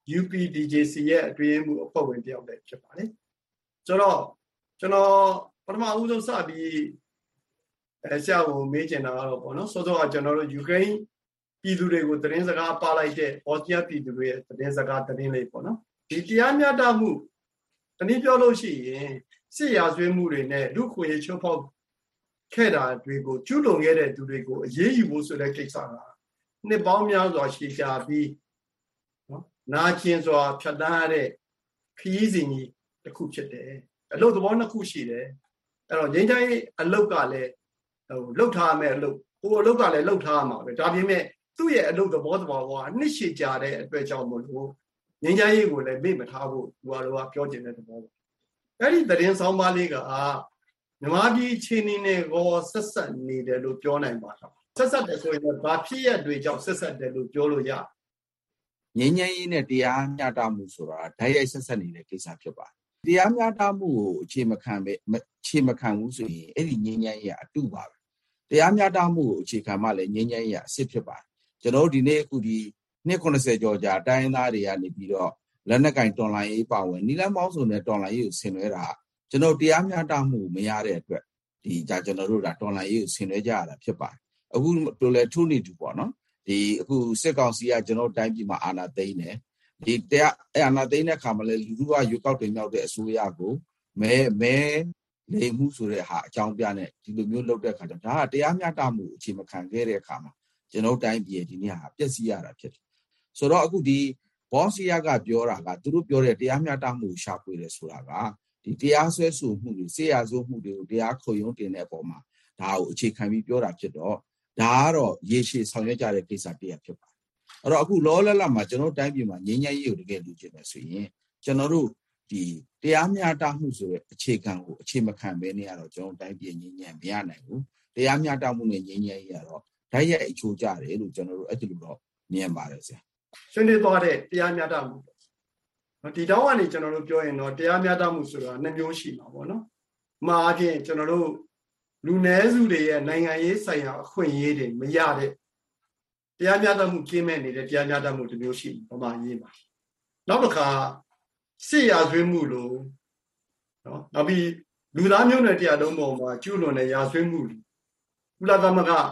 Speaker 12: UPDJC ရဲ့အတွင်းမှုအဖွဲ့ဝင်တယောက်လည်းဖြစ်ပါတယ်။ဆိုတော့ကျွန်တော်ပထမဦးဆုံးစပြီးဆရာကိုမေးချင်တာကတော့ပေါ့နော်စောစောကကျွန်တော်တို့ယူကရိန်းပြည်သူတွေကိုသတင်းစကားပါလိုက်တဲ့ဘော့စနီးယားပြည်သူတွေရဲ့သတင်းစကားသတင်းလေးပေါ့နော်ဒီတရားမျှတမှုတနည်းပြောလို့ရှိရင်စစ်ရာဇဝတ်မှုတွေနဲ့လူခွင့်ရေးချိုးဖောက်ခဲ့တာတွေကိုကျူးလွန်ခဲ့တဲ့သူတွေကိုအရေးယူဖို့ဆိုတဲ့ကိစ္စကနှစ်ပေါင်းများစွာရှည်ကြာပြီးနော်နာကျင်စွာဖြတ်တန်းရတဲ့ခရီးစဉ်ကြီးတစ်ခုဖြစ်တယ်အလုပ်သဘောနှစ်ခုရှိတယ်အဲ့တော့ငြိမ်းချမ်းရေးအလုပ်ကလည်းလှုပ်ထားမယ်အလုပ်ဟိုအလုပ်ကလည်းလှုပ်ထားမှာပဲဒါပြင်မဲ့သူ့ရဲ့အလုပ်သဘောကနှစ်ရှည်ကြာတဲ့အတွက်ကြောင့်မို့လို့ငြိမ်းချမ်းရေးကိုလည်းမေ့မထားဖို့သူကတော့ပြောချင်တဲ့သဘောပါအဲ့ဒီသတင်းဆောင်ပါလေးကမြန်မာပြည်ချင်းနေနဲ့ရောဆက်ဆက်နေတယ်လို့ပြောနိုင်ပါတော့ဆက်ဆက်တယ်ဆိုရင်ဘာဖြစ်ရတွေကြောင့်ဆက်ဆက်တယ်လို့ပြောလို့ရ
Speaker 13: ငြိမ်းချမ်းရေးနဲ့တရားမျှတမှုဆိုတာဓာတ်ရိုက်ဆက်ဆက်နေတဲ့ကိစ္စဖြစ်ပါတယ်တရားမျှတမှုကိုအခြေမခံဘူးဆိုရင်အဲ့ဒီငြိမ်းချမ်းရေးအတူပါပဲတရားမျှတမှုကိုအခြေခံမှလည်းငြိမ်းချမ်းရေးအစစ်ဖြစ်ပါတယ်ကျွန်တော်တို့ဒီနေ့အခုဒီနှစ်90ကျော်ကြာတိုင်းသားတွေကနေပြီးတော့လက်နက်ကင်တော်လှန်ရေးပါဝင်နီလန်းပေါင်းစုံနဲ့တော်လှန်ရေးကိုဆင်နွှဲတာကျွန်တော်တရားမျှတမှုမရတဲ့အတွက်ဒီကျွန်တော်တို့တော်လှန်ရေးကိုဆင်နွှဲကြရတာဖြစ်ပါတယ်အခုတို့လည်းထုနေတူပေါ့နော်ဒီအခုစစ်ကောင်စီကကျွန်တော်တိုင်းပြည်မှာအာဏာသိမ်းတယ်ဒီတရားအာဏာသိမ်းတဲ့ခါမှာလည်းလူထုကရွေးကောက်တင်မြောက်တဲ့အစိုးရကိုမဲလိမ်မှုဆိုတဲ့ဟာအကြောင်းပြနဲ့ဒီလိုမျိုးလုပ်တဲ့ခါကျတော့ဒါကတရားမျှတမှုအခြေမခံခဲ့တဲ့အခါမှာကျွန်တော်တိုင်းပြည်ဒီနေ့ဟာပျက်စီးရတာဖြစ်တယ်ဆိုတော့အခုဒီဘော့စီယာကပြောတာကသူတို့ပြောတဲ့တရားမျှတမှုရှာဖွေတယ်ဆိုတာကဒီတရားစွဲဆိုမှုတွေဆေးရဆိုမှုတွေကိုတရားခုံရုံးတင်တဲ့အပေါ်မှာဒါကိုအခြေခံပြီးပြောတာဖြစ်တော့ဒါကတော့ရေရှည်ဆောင်ရွက်ကြတဲ့ကိစ္စတရားဖြစ်ပါတယ်အဲ့တော့အခုလောလလမှာကျွန်တော်တိုင်းပြည်မှာငြိမ်းချမ်းရေးကိုတကယ်လူချင်တယ်ဆိုရင်ကျွန်တော်တို့ဒီတရားမျှတမှုဆိုတဲ့အခြေခံကိုအခြေမခံဘဲနေရတော့ကျွန်တော်တိုင်းပြည်ငြိမ်းချမ်းမရနိုင်ဘူးတရားမျှတမှုနဲ့ငြိမ်းချမ်းရေးကတော့ဓာတ်ရိုက်အချိုးကြတယ်လို့ကျွန်တော်တို့အဲ့ဒီလိုတော့မြင်ပါတယ်ဆရာ
Speaker 12: ဆွေးနွေးသွားတဲ့တရားမျှတမှုဒီတောင်းကနေကျွန်တော်တို့ပြောရင်တော့တရားမျှတမှုဆိုတာနှစ်မျိုးရှိမှာပေါ့နော်။မှာအပြင်ကျွန်တော်တို့လူနည်းစုတွေရဲ့နိုင်ငံရေးဆိုင်ရာအခွင့်အရေးတွေမရတဲ့တရားမျှတမှုကင်းမဲ့နေတဲ့တရားမျှတမှုတစ်မျိုးရှိဗမာရေးမှာနောက်တစ်ခါစစ်ရာဇဝတ်မှုလို့နော်နောက်ပြီးလူသားမျိုးနွယ်တရားလုံးပေါ်မှာကျူးလွန်တဲ့ရာဇဝတ်မှုကုလသမဂ္ဂ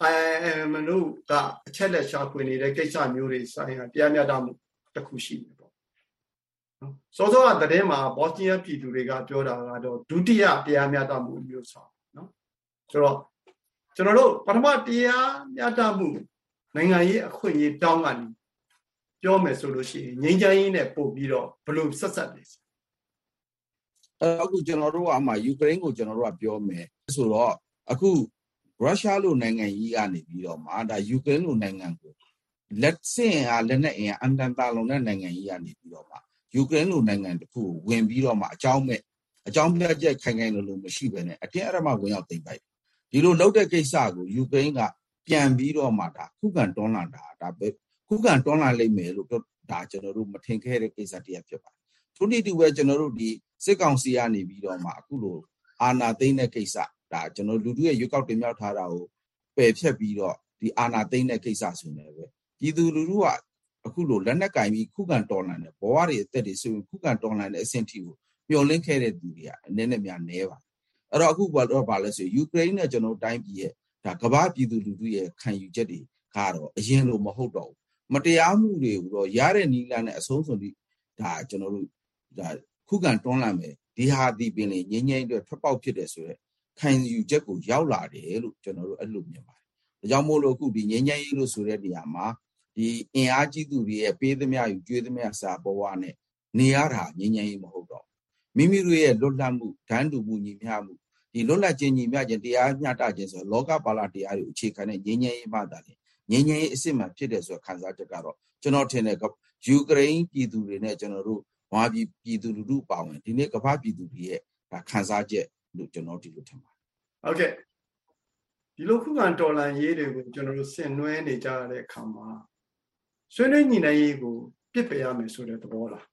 Speaker 12: IIM တို့ကအချက်လက်ရှာဖွေနေတဲ့ကိစ္စမျိုးတွေဆိုင်ရာတရားမျှတမှုတစ်ခုရှိတယ်ပေါ့နော်စောစောကသတင်းမှာဘော့စနီးယားပြည်သူတွေကပြောတာကတော့ဒုတိယတရားမျှတမှုမျိုးဆောင်နော်ဆိုတော့ကျွန်တော်တို့ပထမတရားမျှတမှုနိုင်ငံရေးအခွင့်အရေးတောင်းကနေပြောမယ်ဆိုလို့ရှိရင်ငြိမ်းချမ်းရေးနဲ့ပို့ပြီးတော့ဘယ်လိုဆက်ဆက်လဲ
Speaker 13: အခုကျွန်တော်တို့ကအမှယူကရိန်းကိုကျွန်တော်တို့ကပြောမယ်ဆိုတော့အခုရုရှားလိုနိုင်ငံကြီးကနေပြီးတော့မှဒါယူကရိန်းလိုနိုင်ငံကိုလက်နဲ့အင်အားအန်တန်တာလုံတဲ့နိုင်ငံကြီးကနေပြီးတော့မှယူကရိန်းလိုနိုင်ငံတစ်ခုကိုဝင်ပြီးတော့မှအကြောင်းပြချက်ခိုင်ခိုင်လုံလုံမရှိဘဲနဲ့အတင်းအဓမ္မဝင်ရောက်သိမ်းပိုက်ဒီလိုလုပ်တဲ့ကိစ္စကိုယူကရိန်းကပြန်ပြီးတော့မှဒါခုခံတွန်းလှန်တာဒါပဲခုခံတွန်းလှန်လိမ့်မယ်လို့ဒါကျွန်တော်တို့မထင်ခဲ့တဲ့ကိစ္စတရားဖြစ်ပါတယ်ထို့နည်းတူပဲကျွန်တော်တို့ဒီစစ်ကောင်စီကနေပြီးတော့မှအခုလိုအာဏာသိမ်းတဲ့ကိစ္စဒါကျွန်တော်လူထုရဲ့ရွေးကောက်တင်မြှောက်ထားတာကိုပယ်ဖျက်ပြီးတော့ဒီအာဏာသိမ်းတဲ့ကိစ္စဆိုနေပဲပြည်သူလူထုကအခုလိုလက်နက်ကင်ပြီးခုခံတော်လှန်တဲ့ဘဝတွေအသက်တွေဆိုရင်ခုခံတော်လှန်တဲ့အဆင့်ထိကိုမျှော်လင့်ခဲ့တဲ့သူတွေကအနေနဲ့များနေပါအဲ့တော့အခုတော့ဗာလဲဆိုယူကရိန်းနဲ့ကျွန်တော်တိုင်းပြည်ရဲ့ဒါကမ္ဘာပြည်သူလူထုရဲ့ခံယူချက်တွေကတော့အရင်လိုမဟုတ်တော့ဘူးမတရားမှုတွေကိုတော့ရတဲ့နီးလန်းနဲ့အဆုံးစွန်ဒီဒါကျွန်တော်တို့ဒါခုခံတွန်းလှန်မယ်ဒီဟာဒီပင်လေငြိမ်းငြိမ်းအတွက်ထွက်ပေါက်ဖြစ်တယ်ဆိုတော့ခံယူချက်ကိုရောက်လာတယ်လို့ကျွန်တော်တို့အဲ့လိုမြင်ပါတယ်ဒါကြောင့်မို့လို့အခုဒီငြိမ်းချမ်းရေးလို့ဆိုတဲ့နေရာမှာဒီအင်အားကြီးသူတွေရဲ့ပေးသမျှယူကျွေးသမျှစာဘဝနဲ့နေရတာငြိမ်းချမ်းရေးမဟုတ်တော့မိမိတို့ရဲ့လွတ်လပ်မှုဒန်းတူမှုညီမျှမှုဒီလွတ်လပ်ခြင်းညီမျှခြင်းတရားမျှတခြင်းဆိုလောကပါဠတရားတွေအခြေခံတဲ့ငြိမ်းချမ်းရေးမှသာလေငြိမ်းချမ်းရေးအစစ်မှန်ဖြစ်တယ်ဆိုတဲ့ခံစားချက်ကတော့ကျွန်တော်ထင်တယ်ယူကရိန်းပြည်သူတွေနဲ့ကျွန်တော်တို့ဘာပြည်သူလူထုပါဝင်ဒီနေ့ကမ္ဘာပြည်သူတွေရဲ့ဒါခံစားချက်လို့ကျွန်တော်ဒီလိုထင်ပါတယ်
Speaker 12: ဟုတ်ကဲ့ဒီလိုခုခံတော်လှန်ရေးတွေကိုကျွန်တော်တို့ဆင်နွှဲနေကြတဲ့အခါမှာဆွေးနွေးညှိနှိုင်းရေးကိုပြစ်ပယ်ရမယ်ဆိုတဲ့သဘောလား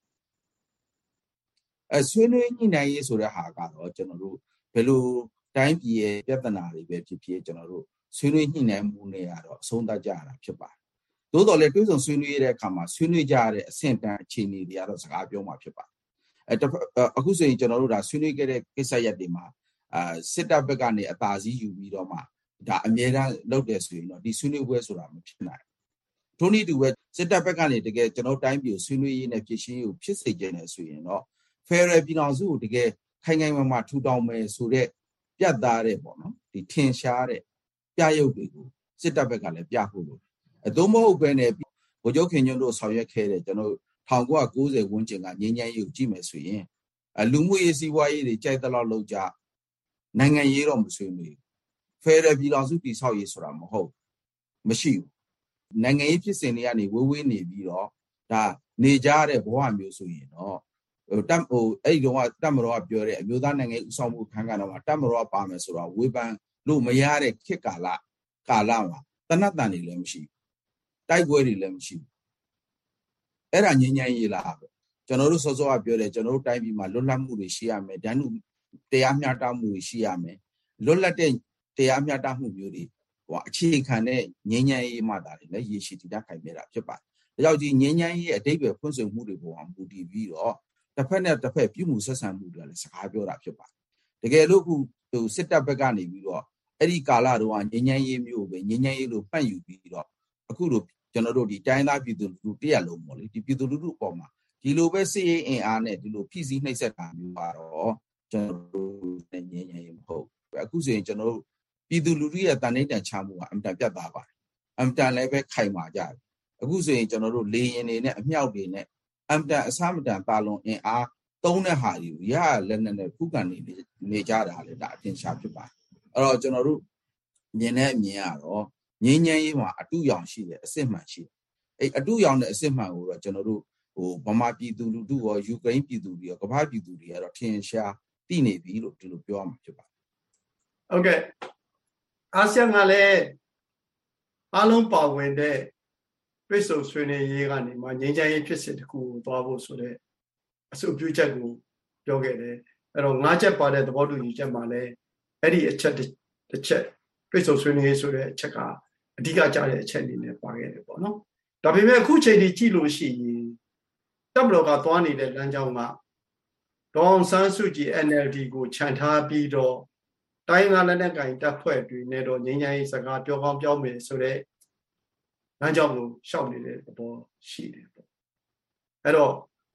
Speaker 13: ဆွေးနွေးညှိနှိုင်းရေးဆိုတဲ့ဟာကတော့ကျွန်တော်တို့ဘယ်လိုတိုင်းပြည်ရဲ့ပြဿနာတွေပဲဖြစ်ဖြစ်ကျွန်တော်တို့ဆွေးနွေးညှိနှိုင်းမှုတွေကတော့အဆုံးသတ်ကြရတာဖြစ်ပါတယ်သို့တော်လည်းတွဲဆုံဆွေးနွေးရတဲ့အခါမှာဆွေးနွေးကြရတဲ့အဆင့်တန်းအခြေအနေတွေကတော့စကားပြောမှာဖြစ်ပါတယ်အခုဆိုရင်ကျွန်တော်တို့ဒါဆွေးနွေးခဲ့တဲ့ကိစ္စရပ်တွေမှာစစ်တပ်ဘက်ကနေအသာစီးယူပြီးတော့မှဒါအမြဲတမ်းလုပ်တယ်ဆိုရင်တော့ဒီဆွေးနွေးပွဲဆိုတာမဖြစ်နိုင်ထို့နည်းတူပဲစစ်တပ်ဘက်ကနေတကယ်ကျွန်တော်တိုင်းပြည်ဆွေးနွေးရေးနဲ့ဖြစ်ရှင်းရေးကိုဖြစ်စေခြင်းနဲ့ဆိုရင်တော့ Federal ပြည်ထောင်စုကိုတကယ်ခိုင်ခိုင်မာမာထူထောင်မယ်ဆိုတဲ့ပြတ်သားတဲ့ပေါ့နော်ဒီထင်ရှားတဲ့ပြရုပ်တွေကိုစစ်တပ်ဘက်ကလည်းပြဖို့လို့အသုံးမဟုတ်ပဲနဲ့ဗိုလ်ချုပ်ခင်ညွန့်တို့ဆောင်ရွက်ခဲ့တဲ့ကျွန်တော်1990ဝန်းကျင်ကငြိမ်းချမ်းရေးကိုကြည့်မယ်ဆိုရင်လူမှုရေးစီးပွားရေးတွေကြိုက်တဲ့လောက်လုပ်ကြနိုင်ငံရေးတော့မဆွေးနွေး Federal ပြည်ထောင်စုတည်ဆောက်ရေးဆိုတာမဟုတ်မရှိဘူးနိုင်ငံရေးဖြစ်စဉ်တွေကနေဝေးနေပြီးတော့ဒါနေကြတဲ့ဘဝမျိုးဆိုရင်တော့အဲ့ဒီတော့တမတော်ကပြောတဲ့အမျိုးသားနိုင်ငံဥဆောင်မှုခန်းကတော့တမတော်ကပါမယ်ဆိုတော့ဝေဖန်လို့မရတဲ့ခေတ်ကာလမှာတနတ်တန်တွေလည်းမရှိဘူးတိုက်ပွဲတွေလည်းမရှိဘူးအဲ့ဒါငြိမ်းချမ်းရေးလားပဲကျွန်တော်တို့စောစောကပြောတယ်ကျွန်တော်တို့တိုင်းပြည်မှာလွတ်လပ်မှုတွေရှိရမယ်ဒန်းတူတရားမျှတမှုတွေရှိရမယ်လွတ်လပ်တဲ့တရားမျှတမှုမျိုးတွေအခြေခံတဲ့ငြိမ်းချမ်းရေးမှသာလေရေရှည်တည်တံ့ခိုင်မြဲတာဖြစ်ပါတယ်ဒါကြောင့်ဒီငြိမ်းချမ်းရေးအဓိပ္ပာယ်ဖွင့်ဆိုမှုတွေပေါ်မှာမူတည်ပြီးတော့တစ်ဖက်နဲ့တစ်ဖက်ပြုမှုဆက်ဆံမှုတွေလည်းစကားပြောတာဖြစ်ပါတယ်တကယ်လို့ခုစစ်တပ်ဘက်ကနေပြီးတော့အဲ့ဒီကာလတော့ငြိမ်းချမ်းရေးမျိုးပဲငြိမ်းချမ်းရေးလို့ပတ်ယူပြီးတော့အခုလိုကျွန်တော်တို့ဒီတိုင်းသားပြည်သူလူထုတရက်လုံးပေါ့လေဒီပြည်သူလူထုအပေါ်မှာဒီလိုပဲစစ်ရေးအင်အားနဲ့ဒီလိုဖိစီးနှိပ်စက်တာမျိုးကတော့ကျွန်တော်တို့ငြိမ်းချမ်းရေးမဟုတ်အခုဆိုရင်ကျွန်တော်တို့ပြည်သူလူထုရဲ့တန်ဋိဌာန်ချမှုကအင်တန်ပြတ်သားပါတယ်အင်တန်လည်းပဲခိုင်မာကြတယ်အခုဆိုရင်ကျွန်တော်တို့လေရင်တွေနဲ့အမြောက်တွေနဲ့အင်တန်အစမတန်တာလွန်အင်အားသုံးတဲ့ဟာတွေကိုရလက်နဲ့ခုခံနေကြတာလေဒါအထင်ရှားဖြစ်ပါတယ်အဲ့တော့ကျွန်တော်တို့မြင်တဲ့အမြင်ကတော့ငြိမ်းချမ်းရေးမှာအတူရောင်ရှိတယ်အစစ်မှန်ရှိတယ်အဲ့အတူရောင်တဲ့အစစ်မှန်ကိုတော့ကျွန်တော်တို့ဗမာပြည်သူလူထုရောယူကရိန်းပြည်သူတွေရောကမ္ဘာပြည်သူတွေကတော့ထင်ရှားသိနေပြီလို့ဒီလိုပြောရမှာဖြစ်ပါတယ်
Speaker 12: ဟုတ်ကဲ့အာဆီယံကလည်းအားလုံးပါဝင်တဲ့ပြည်စုံဆွေးနွေးရေးကနေမှငြိမ်းချမ်းရေးဖြစ်စဉ်တစ်ခုကိုသွားဖို့ဆိုတဲ့အဆိုပြုချက်ကိုပြောခဲ့တယ်အဲ့တော့၅ချက်ပါတဲ့သဘောတူညီချက်မှာလည်းအဲ့ဒီအချက်တစ်ချက်ပြည်စုံဆွေးနွေးရေးဆိုတဲ့အချက်ကအဓိကကျတဲ့အချက်အနေနဲ့ပါခဲ့တယ်ပေါ့နော်ဒါပေမဲ့အခုချိန်ထိကြည့်လို့ရှိရင်တပ်မတော်ကသွားနေတဲ့လမ်းကြောင်းကဒေါအောင်ဆန်းစုကြည် NLD ကိုခြံထားပြီးတော့တိုင်းကလက်နက်ကိုင်တပ်ဖွဲ့တွေနဲ့တော့ငြိမ်းချမ်းရေးစကားပြောကောင်းပြောမယ်ဆိုတဲ့လမ်းကြောင်းကိုရှောက်နေတဲ့သဘောရှိတယ်ပေါ့အဲ့တော့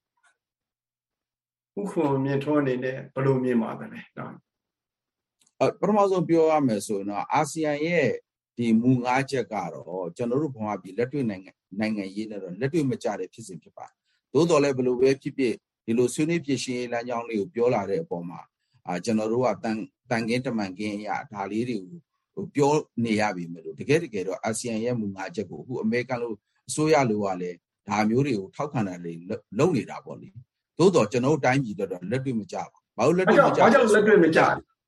Speaker 12: ဥက္ကဋ္ဌမြင့်ထွန်းအနေနဲ့ဘယ်လိုမြင်ပါသလဲဒါ
Speaker 13: ပထမဆုံးပြောရမယ်ဆိုရင်တော့အာဆီယံရဲ့ဒီမူ၅ချက်ကတော့ကျွန်တော်တို့ဘဝပြည်လက်တွေ့နိုင်ငံရေးနဲ့တော့လက်တွေ့မကျတဲ့ဖြစ်စဉ်ဖြစ်ပါတယ်။သို့တော်လည်းဘယ်လိုပဲဖြစ်ဖြစ်ဒီလိုဆွေးနွေးပြရှင်းရေးလမ်းကြောင်းလေးကိုပြောလာတဲ့အပေါ်မှာကျွန်တော်တို့ကတန်ခင်းတမန်ခင်းအရာဒါလေးတွေကိုပြောနေရပြီမယ်လို့တကယ်တော့အာဆီယံရဲ့မူ၅ချက်ကိုအခုအမေရိကန်လို့အစိုးရလို့ကလည်းဒါမျိုးတွေကိုထောက်ခံတာတွေလုပ်နေတာပေါ့လေ။သို့တော်ကျွန်တော်တို့တိုင်းပြည်တော့လက်တွေ့မကျပါဘူး။ဘာလို့လက်တွေ့မကျလဲ။ဘာကြောင့်လက်တွေ့မကျ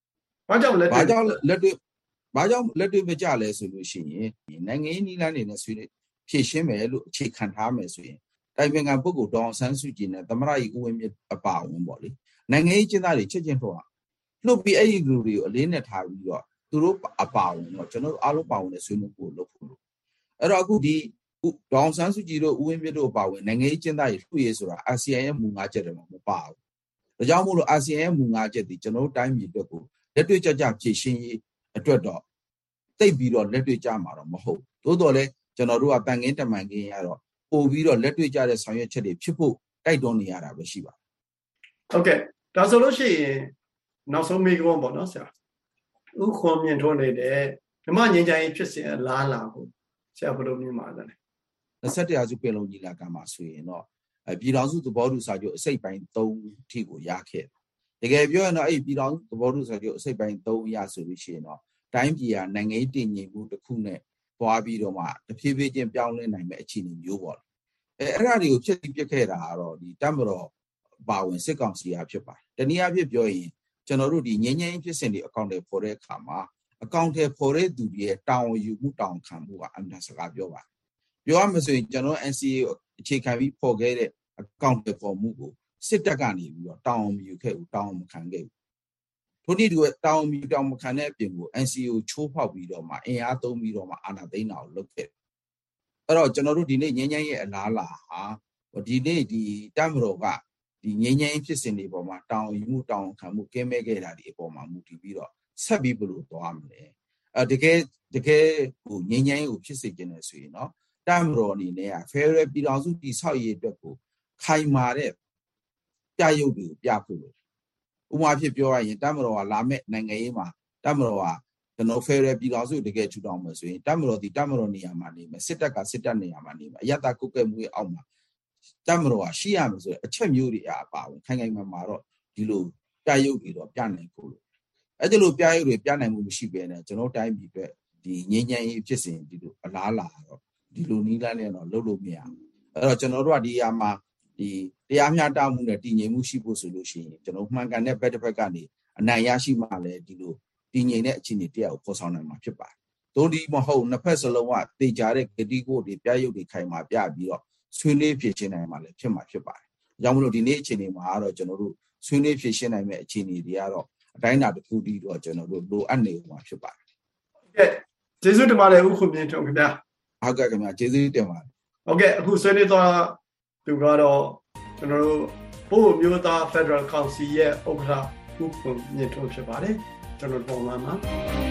Speaker 13: လဲဆိုလို့ရှိရင်နိုင်ငံရေးနည်းလမ်းတွေနဲ့ဆွေးနွေးဖြည့်ရှင်းမယ်လို့အခြေခံထားမယ်ဆိုရင်တိုင်ပင်ခံပုဂ္ဂိုလ်ဒေါ်အောင်ဆန်းစုကြည်နဲ့သမ္မတကြီးဦးဝင်းမြင့်အပါအဝင်ပေါ့လေနိုင်ငံရေးကျင်းသားတွေချက်ချင်းထုတ်လွတ်ပြီးအဲ့ဒီလူတွေကိုအလေးနဲ့ထားပြီးတော့သူတို့အပါအဝင်တော့ကျွန်တော်တို့အားလုံးပါဝင်တဲ့ဆွေးနွေးဖို့လုပ်ဖို့လို့အဲ့တော့အခုဒီဒေါ်အောင်ဆန်းစုကြည်တို့ဦးဝင်းမြင့်တို့အပါအဝင်နိုင်ငံရေးကျင်းသားတွေလွှတ်ရေးဆိုတာအာဆီယံရဲ့မူ၅ချက်တွေမှာမပါဘူးဒါကြောင့်မို့လို့အာဆီယံရဲ့မူ၅ချက်ဒီကျွန်တော်တို့တိုင်းပြည်အတွက်ကိုလက်တွေ့ကြကြဖြည့်ရှင်းရေးအတွက်တော့သိပ်ပြီးတော့လက်တွေ့ကြမှာတော့မဟုတ်သို့တော်လည်းကျွန်တော်တို့ကတန်ခင်းတမန်ခင်းရတော့ပို့ပြီးတော့လက်တွေ့ကြတဲ့ဆောင်ရွက်ချက်တွေဖြစ်ဖို့တိုက်တွန်းနေရတာပဲရှိပါတယ်
Speaker 12: ။ဟုတ်ကဲ့ဒါဆိုလို့ရှိရင်နောက်ဆုံးမေးခွန်းပေါ့နော်ဆရာ။ဥခွန်မြင့်ထွန်းနေတဲ့ဓမ္မငြိမ်းချမ်းရေးဖြစ်စဉ်အလားလာကိုဆရာဘယ်လိုမြင်ပါသလဲ
Speaker 13: ။21ရာစုပင်လုံညီလာခံမှာဆိုရင်တော့ပြည်ထောင်စုသဘောတူစာချုပ်အစိတ်ပိုင်း3ထိကိုရခဲ့တယ်။တကယ်ပြောရင်တော့အဲ့ပြည်ထောင်စုသဘောတူစာချုပ်အစိတ်ပိုင်း3ရဆိုလို့ရှိရင်တော့တိုင်းပြည်ကနိုင်ငံရေးတည်ငြိမ်မှုတစ်ခုနဲ့ပွားပြီးတော့မှတဖြည်းဖြည်းချင်းပြောင်းလဲနိုင်မဲ့အခြေအနေမျိုးပေါ့အဲ့ဒါတွေကိုဖြစ်ပြီးပြစ်ခဲ့တာကတော့ဒီတပ်မတော်ပါဝင်စစ်ကောင်စီအားဖြစ်ပါတယ်တနည်းအားဖြင့်ပြောရင်ကျွန်တော်တို့ဒီငြိမ်းချမ်းရေးဖြစ်စဉ်တွေအကောင့်တွေပေါ်တဲ့အခါမှာအကောင့်တွေပေါ်တဲ့သူတွေရဲ့တာဝန်ယူမှုတာဝန်ခံမှုကအမှန်စကားပြောပါတယ်ပြောရမလို့ဆိုရင်ကျွန်တော် NCA အခြေခံပြီးပေါ်ခဲ့တဲ့အကောင့်တွေပေါ်မှုကိုစစ်တပ်ကနေပြီးတော့တာဝန်မယူခဲ့ဘူးတာဝန်မခံခဲ့ဘူးထို့နည်းတူတောင်းပြီးတောင်းမခံတဲ့အပြင်ကို NCO ချိုးဖောက်ပြီးတော့မှအင်အားသုံးပြီးတော့မှအာဏာသိမ်းတာကိုလုပ်ခဲ့အဲ့တော့ကျွန်တော်တို့ဒီနေ့ငြိမ်းချမ်းရေးအလားလာဟာဒီနေ့ဒီတပ်မတော်ကဒီငြိမ်းချမ်းရေးဖြစ်စဉ်တွေပေါ်မှာတောင်းယူမှုတောင်းခံမှုကင်းမဲ့ခဲ့တာဒီအပေါ်မှာမူတည်ပြီးတော့ဆက်ပြီးဘယ်လိုသွားမလဲတကယ်ဟိုငြိမ်းချမ်းရေးကိုဖြစ်စေချင်တယ်ဆိုရင်တော့တပ်မတော်အနေနဲ့ဖယ်ဒရယ်ပြည်ထောင်စုတည်ဆောက်ရေးအတွက်ကိုခိုင်မာတဲ့ပြရုပ်တွေကိုပြဖို့လို့ဥပမာဖြစ်ပြောရရင်တပ်မတော်ကလာမဲ့နိုင်ငံရေးမှာတပ်မတော်ကကျွန်တော်ဖယ်ဒရယ်ပြည်ထောင်စုတကယ်ထူထောင်မယ်ဆိုရင်တပ်မတော်ဒီတပ်မတော်နေရာမှာနေမယ်စစ်တပ်ကစစ်တပ်နေရာမှာနေမယ်အယတကုတ်ကဲမှုရဲ့အောက်မှာတပ်မတော်ကရှိရမယ်ဆိုရင်အချက်မျိုးတွေအပါဝင်ခိုင်ခိုင်မာမာတော့ဒီလိုပြရုပ်တွေတော့ပြနိုင်ဖို့လို့အဲ့ဒီလိုပြရုပ်တွေပြနိုင်မှုမရှိဘဲနဲ့ကျွန်တော်တိုင်းပြည်အတွက်ဒီငြိမ်းချမ်းရေးဖြစ်စဉ်ဒီလိုအလားလာတော့ဒီလိုနီးလန်းနဲ့တော့လုပ်လို့မရဘူးအဲ့တော့ကျွန်တော်တို့ကဒီအရာမှာဒီတရားမျှတမှုနဲ့တည်ငြိမ်မှုရှိဖို့ဆိုလို့ရှိရင်ကျွန်တော်မှန်ကန်တဲ့ဘက်တစ်ဖက်ကနေအနိုင်ရရှိမှလည်းဒီလိုတည်ငြိမ်တဲ့အခြေအနေတရားကိုပေါ်ဆောင်နိုင်မှာဖြစ်ပါတယ်။သို့ဒီမဟုတ်နှစ်ဖက်စလုံးကတေချာတဲ့ဂတိကိုတွေပြရုပ်တွေခိုင်မာပြပြီးတော့ဆွေးနွေးဖြေရှင်းနိုင်မှာလည်းဖြစ်မှာဖြစ်ပါတယ်။ဒါကြောင့်မလို့ဒီနေ့အခြေအနေမှာကတော့ကျွန်တော်တို့ဆွေးနွေးဖြေရှင်းနိုင်မဲ့အခြေအနေတွေကတော့အတိုင်းအတာတစ်ခုတည်းတော့ကျွန်တော်တို့လိုအပ်နေမှာဖြစ်ပါတယ်
Speaker 12: ။ဟုတ်ကဲ့ကျေးဇူးတင်ပါတယ်ဦးခွန်မြင့်ထွန်းခင်ဗျာ
Speaker 13: ။ဟုတ်ကဲ့ခင်ဗျာကျေးဇူးတင်ပါတယ်
Speaker 12: ။ဟုတ်ကဲ့အခုဆွေးနွေးသွားသူကတော့ကျွန်တော်တို့ပို့မျိုးသား Federal Council ရဲ့ဥက္ကဋ္ဌဦးခွန်မြင့်ထွန်းဖြစ်ပါတယ်ကျွန်တော်ပုံမှန်မှာ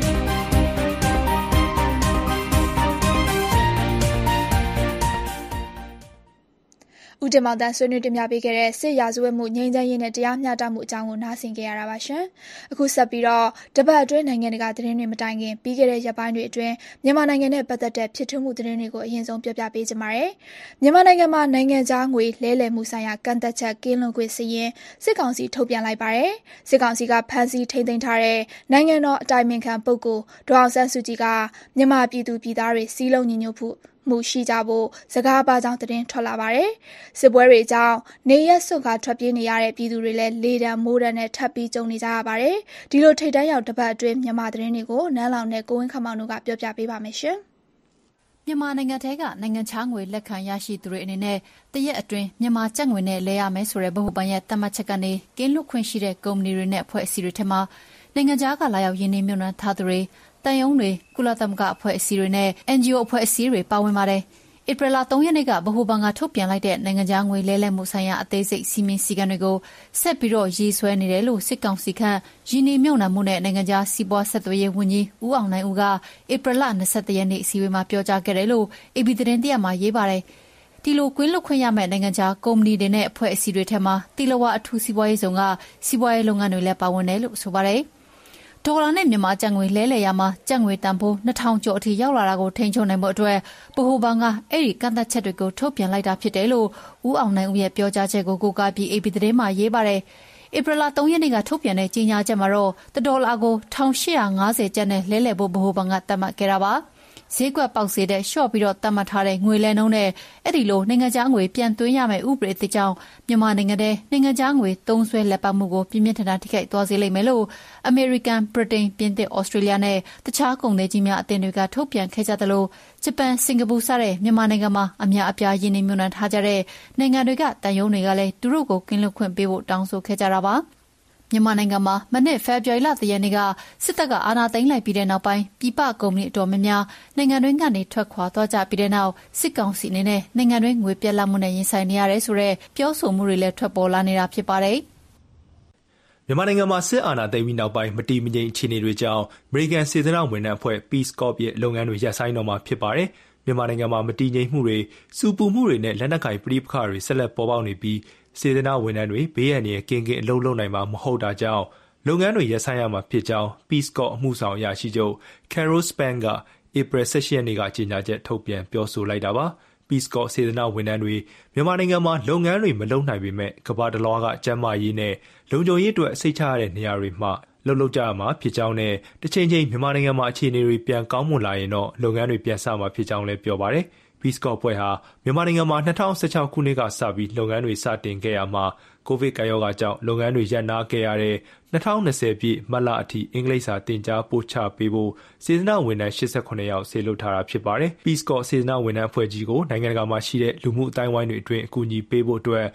Speaker 2: ဦးတင်မောင်တန်းဆွေးနွေးတင်ပြပေးခဲ့တဲ့စစ်ရာဇဝတ်မှုငြိမ်းချမ်းရေးနဲ့တရားမျှတမှုအကြောင်းကိုနားဆင်ကြရတာပါရှင်။အခုဆက်ပြီးတော့တပတ်အတွင်းနိုင်ငံတကာသတင်းတွေမတိုင်ခင်ပြီးခဲ့တဲ့ရက်ပိုင်းတွေအတွင်းမြန်မာနိုင်ငံနဲ့ပတ်သက်တဲ့ဖြစ်ထွန်းမှုသတင်းတွေကိုအရင်ဆုံးပြောပြပေးကြပါမယ်။မြန်မာနိုင်ငံမှာနိုင်ငံခြားငွေလဲလှယ်မှုဆိုင်ရာကန့်သတ်ချက်ကင်းလွန်ခွင့်စာရင်းစစ်ကောင်စီထုတ်ပြန်လိုက်ပါတယ်။စစ်ကောင်စီကဖမ်းဆီးထိန်းသိမ်းထားတဲ့နိုင်ငံတော်အတိုင်ပင်ခံပုဂ္ဂိုလ်ဒေါ်အောင်ဆန်းစုကြည်ကမြန်မာပြည်သူပြည်သားတွေစည်းလုံးညီညွတ်မှုရှိကြဖို့စကားပါကြောင်းသတင်းထွက်လာပါတယ်။စစ်ပွဲတွေကြောင့်နေရက်စွန့်ခါထွက်ပြေးနေရတဲ့ပြည်သူတွေလည်းလေတံမိုးတံနဲ့ထပ်ပြီးကြုံနေကြရပါတယ်။ဒီလိုထိတ်တန့်ရောက်တစ်ပတ်အတွင်းမြန်မာသတင်းတွေကိုနန်းလောင်နဲ့ကိုဝင်းခမောင်တို့ကပြောပြပေးပါမယ်ရှင်
Speaker 11: ။မြန်မာနိုင်ငံထဲကနိုင်ငံခြားငွေလက်ခံရရှိသူတွေအနေနဲ့တရက်အတွင်းမြန်မာကျပ်ငွေနဲ့လဲရမယ်ဆိုတဲ့ဗဟိုဘဏ်ရဲ့သတ်မှတ်ချက်ကနေကင်းလွတ်ခွင့်ရှိတဲ့ကုမ္ပဏီတွေနဲ့အဖွဲ့အစည်းတွေထဲမှာနိုင်ငံခြားကလာရောက်ရင်းနှီးမြှုပ်နှံထားသူတွေတန်ယုံတွေကုလသမဂ္ဂအဖွဲ့အစည်းတွေနဲ့ NGO အဖွဲ့အစည်းတွေပါဝင်ပါတယ်။ဧပြီလ 3 ရက်နေ့ကဗဟိုဘဏ်ကထုတ်ပြန်လိုက်တဲ့နိုင်ငံခြားငွေလဲလှယ်မှုဆိုင်ရာအသေးစိတ်စီမင်းစည်းကမ်းတွေကိုဆက်ပြီးတော့ရေးဆွဲနေတယ်လို့စစ်ကောင်စီခန့်ရင်းနှီးမြှုပ်နှံမှုနဲ့နိုင်ငံခြားစီးပွားဆက်သွယ်ရေးဝန်ကြီးဦးအောင်နိုင်ဦးကဧပြီလ 21 ရက်နေ့အစည်းအဝေးမှာပြောကြားခဲ့တယ်လို့ AB သတင်းတရမှာရေးပါတယ်။ဒီလိုကွင်းလွတ်ခွင့်ရမဲ့နိုင်ငံခြားကုမ္ပဏီတွေနဲ့အဖွဲ့အစည်းတွေထဲမှာတီလဝါအထူးစီးပွားရေးဆောင်ကစီးပွားရေးလုပ်ငန်းတွေလည်းပါဝင်တယ်လို့ဆိုပါတယ်။
Speaker 7: ဒေါ်လာနဲ့မြန်မာကျပ်ငွေလဲလှယ်ရမှာကျပ်ငွေတန်ဖိုး2000ကျော်အထိရောက်လာတာကိုထိန်းချုပ်နိုင်ဖို့အတွက်ဗဟိုဘဏ်ကအဲ့ဒီကန့်သတ်ချက်တွေကိုထုတ်ပြန်လိုက်တာဖြစ်တယ်လို့ဦးအောင်နိုင်ဦးရဲ့ပြောကြားချက်ကိုကိုးကားပြီး AP သတင်းမှာရေးပါတယ်။ဧပြီလ3ရက်နေ့ကထုတ်ပြန်တဲ့ကြေညာချက်မှာတော့ဒေါ်လာကို1850ကျပ်နဲ့လဲလှယ်ဖို့ဗဟိုဘဏ်ကသတ်မှတ်ခဲ့တာပါ။ဈေးကွက်ပေါက်စေတဲ့ရှော့ပြီးသတ်မှတ်ထားတဲ့ငွေလဲနှုန်းနဲ့အဲ့ဒီလိုနိုင်ငံခြားငွေပြန်သွင်းရမယ့်ဥပဒေအသစ်ကြောင့်မြန်မာနိုင်ငံထဲနိုင်ငံခြားငွေသုံးစွဲလက်ပတ်မှုကိုပြင်းပြင်းထန်ထန်ထိခိုက်သွားစေလိမ့်မယ်လို့ American, Britain, ပြင်သစ်, Australia နဲ့တခြားကုန်သည်ကြီးများအသင်းတွေကထုတ်ပြန်ခဲ့ကြသလိုဂျပန်၊စင်ကာပူစတဲ့မြန်မာနိုင်ငံမှာအများအပြားရင်းနှီးမြှုပ်နှံထားကြတဲ့နိုင်ငံတွေကတန်ယုံတွေကလည်းသူတို့ကိုကင်းလွတ်ခွင့်ပေးဖို့တောင်းဆိုခဲ့ကြတာပါ။မြန်မာနိုင်ငံမှာမနစ်ဖေဖော်ဝါရီလ3ရက်နေ့ကစစ်တပ်ကအာဏာသိမ်းလိုက်ပြီးတဲ့နောက်ပိုင်းပြည်ပကုမ္ပဏီအတော်များများနိုင်ငံတွင်းကနေထွက်ခွာသွားကြပြီးတဲ့နောက်စစ်ကောင်စီအနေနဲ့နိုင်ငံတွင်းငွေပြတ်လပ်မှုနဲ့ရင်ဆိုင်နေရတယ်ဆိုတဲ့ပြောဆိုမှုတွေလည်းထွက်ပေါ်လာနေတာဖြစ်ပါတယ်
Speaker 14: ။မြန်မာနိုင်ငံမှာစစ်အာဏာသိမ်းပြီးနောက်ပိုင်းမတည်မငြိမ်အခြေအနေတွေကြောင့်အမေရိကန်စေတနာ့ဝန်ထမ်းအဖွဲ့ Peace Corps ရဲ့လုပ်ငန်းတွေရပ်ဆိုင်းတော့မှာဖြစ်ပါတယ်။မြန်မာနိုင်ငံမှာမတည်ငြိမ်မှုတွေစူပူမှုတွေနဲ့လက်နက်ကိုင်ပဋိပက္ခတွေဆက်လက်ပေါ်ပေါက်နေပြီးစေတနာ့ဝန်ထမ်းတွေဘေးအန္တရာယ်ကင်းအလုပ်လုပ်နိုင်မှာမဟုတ်တာကြောင့်လုပ်ငန်းတွေရပ်ဆိုင်းရမှာဖြစ်ကြောင်း Peace Corps အမှုဆောင်အရာရှိချုပ် Carol Span ကဧပြီ17ရက်နေ့ကကြေညာချက်ထုတ်ပြန်ပြောဆိုလိုက်တာပါ။ Peace Corps စေတနာ့ဝန်ထမ်းတွေမြန်မာနိုင်ငံမှာလုပ်ငန်းတွေမလုပ်နိုင်ပေမဲ့ကမ္ဘာတစ်လွှားကကျန်းမာရေးနဲ့လုံခြုံရေးအတွက်စိတ်ချရတဲ့နေရာတွေမှာလုပ်ကြရမှာဖြစ်ကြောင်းနဲ့တစ်ချိန်ချိန်မြန်မာနိုင်ငံမှာအခြေအနေတွေပြန်ကောင်းမွန်လာရင်တော့လုပ်ငန်းတွေပြန်စမှာဖြစ်ကြောင်းလည်းပြောပါတယ်။ Peace Corps အဖွဲ့ဟာမြန်မာနိုင်ငံမှာ2016ခုနှစ်ကစပြီးလုပ်ငန်းတွေစတင်ခဲ့ရမှာကိုဗစ်ကာရောဂါကြောင့်လုပ်ငန်းတွေရပ်နားခဲ့ရတဲ့2020ပြည့်မတ်လအထိအင်္ဂလိပ်စာသင်ကြားပို့ချပေးဖို့စေတနာ့ဝန်ထမ်း89ယောက်စေလွှတ်ထားတာဖြစ်ပါတယ်။ Peace Corps စေတနာ့ဝန်ထမ်းအဖွဲ့ကြီးကိုနိုင်ငံတကာမှာရှိတဲ့လူမှုအတိုင်းအဝိုင်းတွေအတွင်းအကူအညီပေးဖို့အတွက်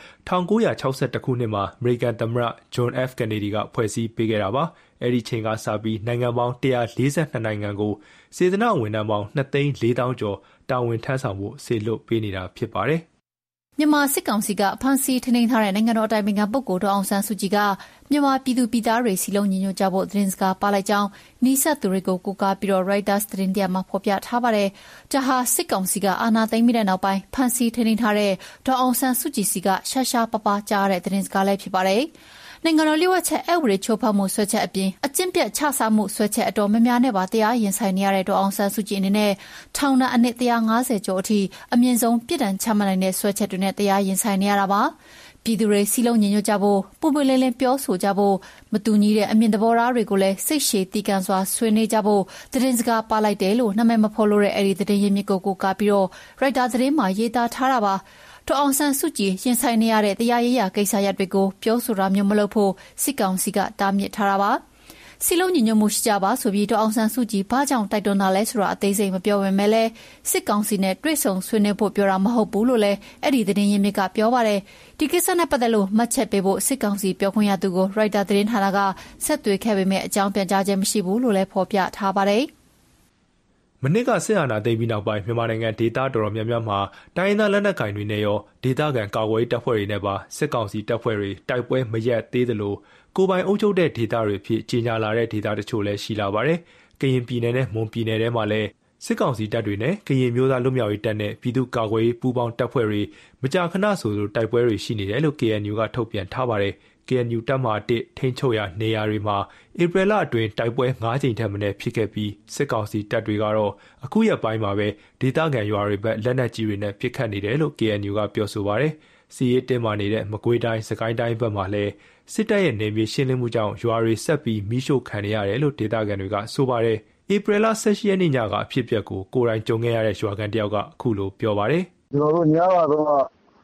Speaker 14: 1962ခုနှစ်မှာအမေရိကန်သမ္မတ John F. Kennedy ကဖွဲ့စည်းပေးခဲ့တာပါ။အဲ့ဒီချိန်ကစပြီးနိုင်ငံပေါင်း142နိုင်ငံကိုစေတနာ့ဝန်ထမ်းပေါင်း2,400,000 ကျော်တာဝန်ထမ်းဆောင်ဖို့စေလွှတ်ပေးနေတာဖြစ်ပါတယ်
Speaker 7: ။မြန်မာစစ်ကောင်စီကဖမ်းဆီးထိန်းသိမ်းထားတဲ့နိုင်ငံတော်အတိုင်ပင်ခံပုဂ္ဂိုလ်ဒေါ်အောင်ဆန်းစုကြည်ကမြန်မာပြည်သူပြည်သားတွေစီလုံးညီညွတ်ကြဖို့သတင်းစကားပါလိုက်ကြောင်းနှိစက်သူတွေကိုကိုးကားပြီး Reuters သတင်းတရမှာဖော်ပြထားပါတယ်။ဒါဟာစစ်ကောင်စီကအာဏာသိမ်းပြီးတဲ့နောက်ပိုင်းဖမ်းဆီးထိန်းသိမ်းထားတဲ့ဒေါ်အောင်ဆန်းစုကြည်စီကရှာရှာပပကြားတဲ့သတင်းစကားလည်းဖြစ်ပါတယ်။နိုင်ငံတော်လျှို့ဝှက်ချက်အက်ဥပဒေချိုးဖောက်မှုဆွဲချက်အပြင်အကျင့်ပြတ်ချစားမှုဆွဲချက်အတော်များများနဲ့ပါတရားရင်ဆိုင်နေရတဲ့ဒေါ်အောင်ဆန်းစုကြည်အနေနဲ့ထောင်ဒဏ်အနှစ်150ကျော်အထိအမြင့်ဆုံးပြစ်ဒဏ်ချမှတ်နိုင်တဲ့ဆွဲချက်တွေနဲ့တရားရင်ဆိုင်နေရတာပါ။ပြည်သူတွေစီလုံးညီညွတ်ကြဖို့ပူပွေလင်းလင်းပြောဆိုကြဖို့မတူညီတဲ့အမြင်သဘောထားတွေကိုလည်းစိတ်ရှည်တည်ကံစွာဆွေးနွေးကြဖို့သတင်းစကားပါလိုက်တယ်လို့နာမည်မဖော်လို့တဲ့အဲဒီသတင်းရင်းမြစ်ကိုကားပြီးရိုက်တာသတင်းမှာရေးသားထားတာပါ။ဒေါ်အောင်ဆန်းစုကြည်ရင်ဆိုင်နေရတဲ့တရားရေးရာကိစ္စရပ်တွေကိုပြောဆိုတာမျိုးမလုပ်ဖို့စစ်ကောင်စီကတားမြစ်ထားတာပါ။စီလုံးညီညွတ်မှုရှိကြပါဆိုပြီးဒေါ်အောင်ဆန်းစုကြည်ဘာကြောင့်တိုက်တွန်းတာလဲဆိုတာအသေးစိတ်မပြောပေမဲ့လည်းစစ်ကောင်စီနဲ့တွေ့ဆုံဆွေးနွေးဖို့ပြောတာမဟုတ်ဘူးလို့လည်းအဲ့ဒီသတင်းရင်းမြစ်ကပြောပါတယ်။ဒီကိစ္စနဲ့ပတ်သက်လို့မှတ်ချက်ပေးဖို့စစ်ကောင်စီပြောခွင့်ရသူကိုရိုက်တာသတင်းဌာနကဆက်သွယ်ခဲ့ပေမဲ့အကြောင်းပြန်ကြားခြင်းမရှိဘူးလို့လည်းဖော်ပြထားပါတယ်။
Speaker 14: မနစ်ကစစ်အာဏာသိမ်းပြီးနောက်ပိုင်းမြန်မာနိုင်ငံဒေသတော်တော်များများမှာတိုင်းရင်းသားလက်နက်ကိုင်တွေနဲ့ရောဒေသခံကာကွယ်ရေးတပ်ဖွဲ့တွေနဲ့ပါစစ်ကောင်စီတပ်ဖွဲ့တွေတိုက်ပွဲမရပ်သေးသလိုကိုယ်ပိုင်အုပ်ချုပ်တဲ့ဒေသတွေဖြစ်ကြီးညာလာတဲ့ဒေသတချို့လည်းရှိလာပါတယ်။ကရင်ပြည်နယ်နဲ့မွန်ပြည်နယ်ထဲမှာလည်းစစ်ကောင်စီတပ်တွေနဲ့ကရင်မျိုးသားလွတ်မြောက်ရေးတပ်နဲ့ပြည်သူ့ကာကွယ်ရေးပူးပေါင်းတပ်ဖွဲ့တွေမကြာခဏဆိုသလိုတိုက်ပွဲတွေရှိနေတယ်လို့ KNU ကထုတ်ပြန်ထားပါတယ်။ KNU တပ်မဟာ1ထိန်းချုပ်ရာနေရာတွေမှာဧပြီလအတွင်းတိုက်ပွဲ9ကြိမ်ထက်မနည်းဖြစ်ခဲ့ပြီးစစ်ကောင်စီတပ်တွေကတော့အခုရက်ပိုင်းမှာပဲဒေသခံရွာတွေဘက်လက်နက်ကြီးတွေနဲ့ပစ်ခတ်နေတယ်လို့ KNU ကပြောဆိုပါတယ်။စီးရဲတင်းမာနေတဲ့မကွေးတိုင်းစကိုင်းတိုင်းဘက်မှာလည်းစစ်တပ်ရဲ့နေမြေရှင်းလင်းမှုကြောင့်ရွာတွေဆက်ပြီးမိရှို့ခံနေရတယ်လို့ဒေသခံတွေကဆိုပါတယ်။ဧပြီလ18ရက်နေ့ညကအဖြစ်အပျက်ကိုကိုယ်တိုင်ကြုံခဲ့ရတဲ့ရွာခံတယောက်ကအခုလိုပြောပါတယ်
Speaker 9: ။ကျွန်တော်တို့ညကတော့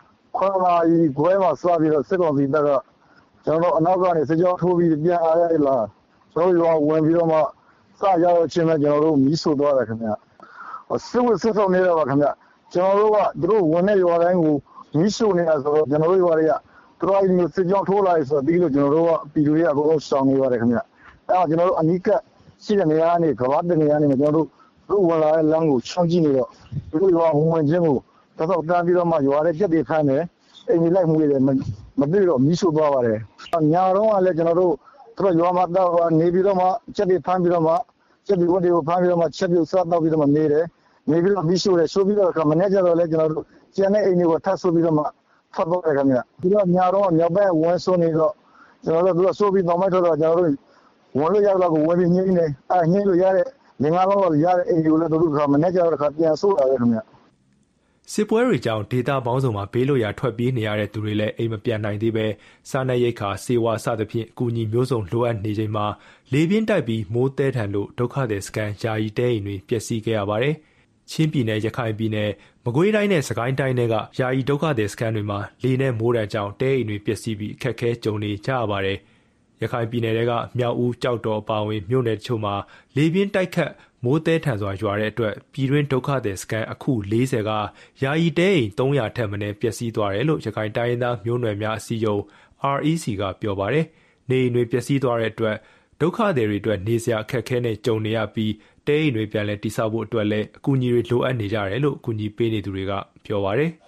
Speaker 9: 9နာရီခွဲမှာစပြီးတော့စစ်ကောင်စီတပ်ကကျွန်တော်တို့အနောက်ကနေစစ်ကြောထိုးပြီးပြန်လာရလားကျွန်တော်ရွာဝင်ပြီးတော့မှစရောက်ချင်းနဲ့ကျွန်တော်တို့မီးဆိုသွားတယ်ခင်ဗျစစ်ဝတ်စစ်ဆောင်နေတော့ပါခင်ဗျကျွန်တော်တို့ကသူတို့ဝင်တဲ့ရွာတိုင်းကိုမီးဆိုနေတာဆိုတော့ကျွန်တော်တို့ရွာတွေကသူတို့အဲဒီစစ်ကြောထိုးလာဆိုတော့ပြီးလို့ကျွန်တော်တို့ကပြည်သူတွေအကုန်လုံးစောင့်နေပါတယ်ခင်ဗျအဲတော့ကျွန်တော်တို့အနိကရှိတဲ့နေရာကနေကဘာတဲ့နေရာနေကျွန်တော်တို့ဝင်လာတဲ့လမ်းကိုချောင်းကြည့်နေတော့သူတို့ရွာဝင်ချင်းကိုတော့တန်းပြီးတော့မှရွာတဲ့ပြက်တွေဖမ်းတယ်အိမ်ကြီးလိုက်မှုတွေမတွေ့တော့မီးဆိုသွားပါတယ်ညာတော့ကလည်းကျွန်တော်တို့သူတို့ရွာမှာတော့နေပြီးတော့မှချက်တွေဖမ်းပြီးတော့မှချက်တွေဝတ်တွေကိုဖမ်းပြီးတော့မှချက်ပြုတ်စားတော့ပြီးတော့မှနေတယ်နေပြီးတော့မီးဆိုတယ်ဆိုပြီးတော့မနေ့ကျတော့လည်းကျွန်တော်တို့ကျန်တဲ့အိမ်တွေကိုထပ်ဆိုပြီးတော့မှဖတ်တော့တယ်ခင်ဗျပြီးတော့ညာတော့မြောက်ဘက်ဝန်းဆိုနေတော့ကျွန်တော်တို့သူတို့ဆိုပြီးတော့မှထွက်တော့ကျွန်တော်တို့
Speaker 15: ဝင်လို့ရောက်တော့ကိုဝင်ပြီးညင်းနေညင်းလို့ရတဲ့ငငါးလုံးတော့ရတဲ့အိမ်ကိုလည်းတို့ကမနေ့ကျတော့ပြန်ဆိုးလာတယ်ခင်ဗျ
Speaker 14: စစ်ပွဲတွေကြောင့်ဒေတာပေါင်းစုံမှာဘေးလွတ်ရာထွက်ပြေးနေရတဲ့သူတွေလည်းအိမ်မပြန်နိုင်သေးပဲစားနပ်ရိက္ခာစေဝါစသဖြင့်အကူအညီမျိုးစုံလိုအပ်နေချိန်မှာလေပြင်းတိုက်ပြီးမိုးတဲထန်လို့ဒုက္ခသည်စခန်းယာယီတဲအိမ်တွေပျက်စီးခဲ့ရပါတယ်။ချင်းပြည်နယ်ရခိုင်ပြည်နယ်မကွေးတိုင်းနဲ့စကိုင်းတိုင်းတွေကယာယီဒုက္ခသည်စခန်းတွေမှာလေနဲ့မိုးတန်ကြောင့်တဲအိမ်တွေပျက်စီးပြီးအခက်အခဲကြုံနေကြရပါတယ်။ရခိုင်ပြည်နယ်တွေကမြောက်ဦးကြောက်တော်အပါအဝင်မြို့နယ်တချို့မှာလေပြင်းတိုက်ခတ်မိုးတဲထန်စွာရွာတဲ့အတွက်ပြည်တွင်းဒုက္ခသည်စခန်းအခု40ကယာယီတဲအိမ်300ထက်မနည်းပျက်စီးသွားတယ်လို့ရခိုင်တိုင်းရင်းသားမျိုးနွယ်များအစည်းအရုံး REC ကပြောပါတယ်။နေအိမ်တွေပျက်စီးသွားတဲ့အတွက်ဒုက္ခသည်တွေအတွက်နေစရာအခက်အခဲနဲ့ကြုံနေရပြီးတဲအိမ်တွေပြန်လည်တည်ဆောက်ဖို့အတွက်လည်းအကူအညီတွေလိုအပ်နေကြတယ်လို့အကူအညီပေးနေသူတွေကပြောပါတယ်။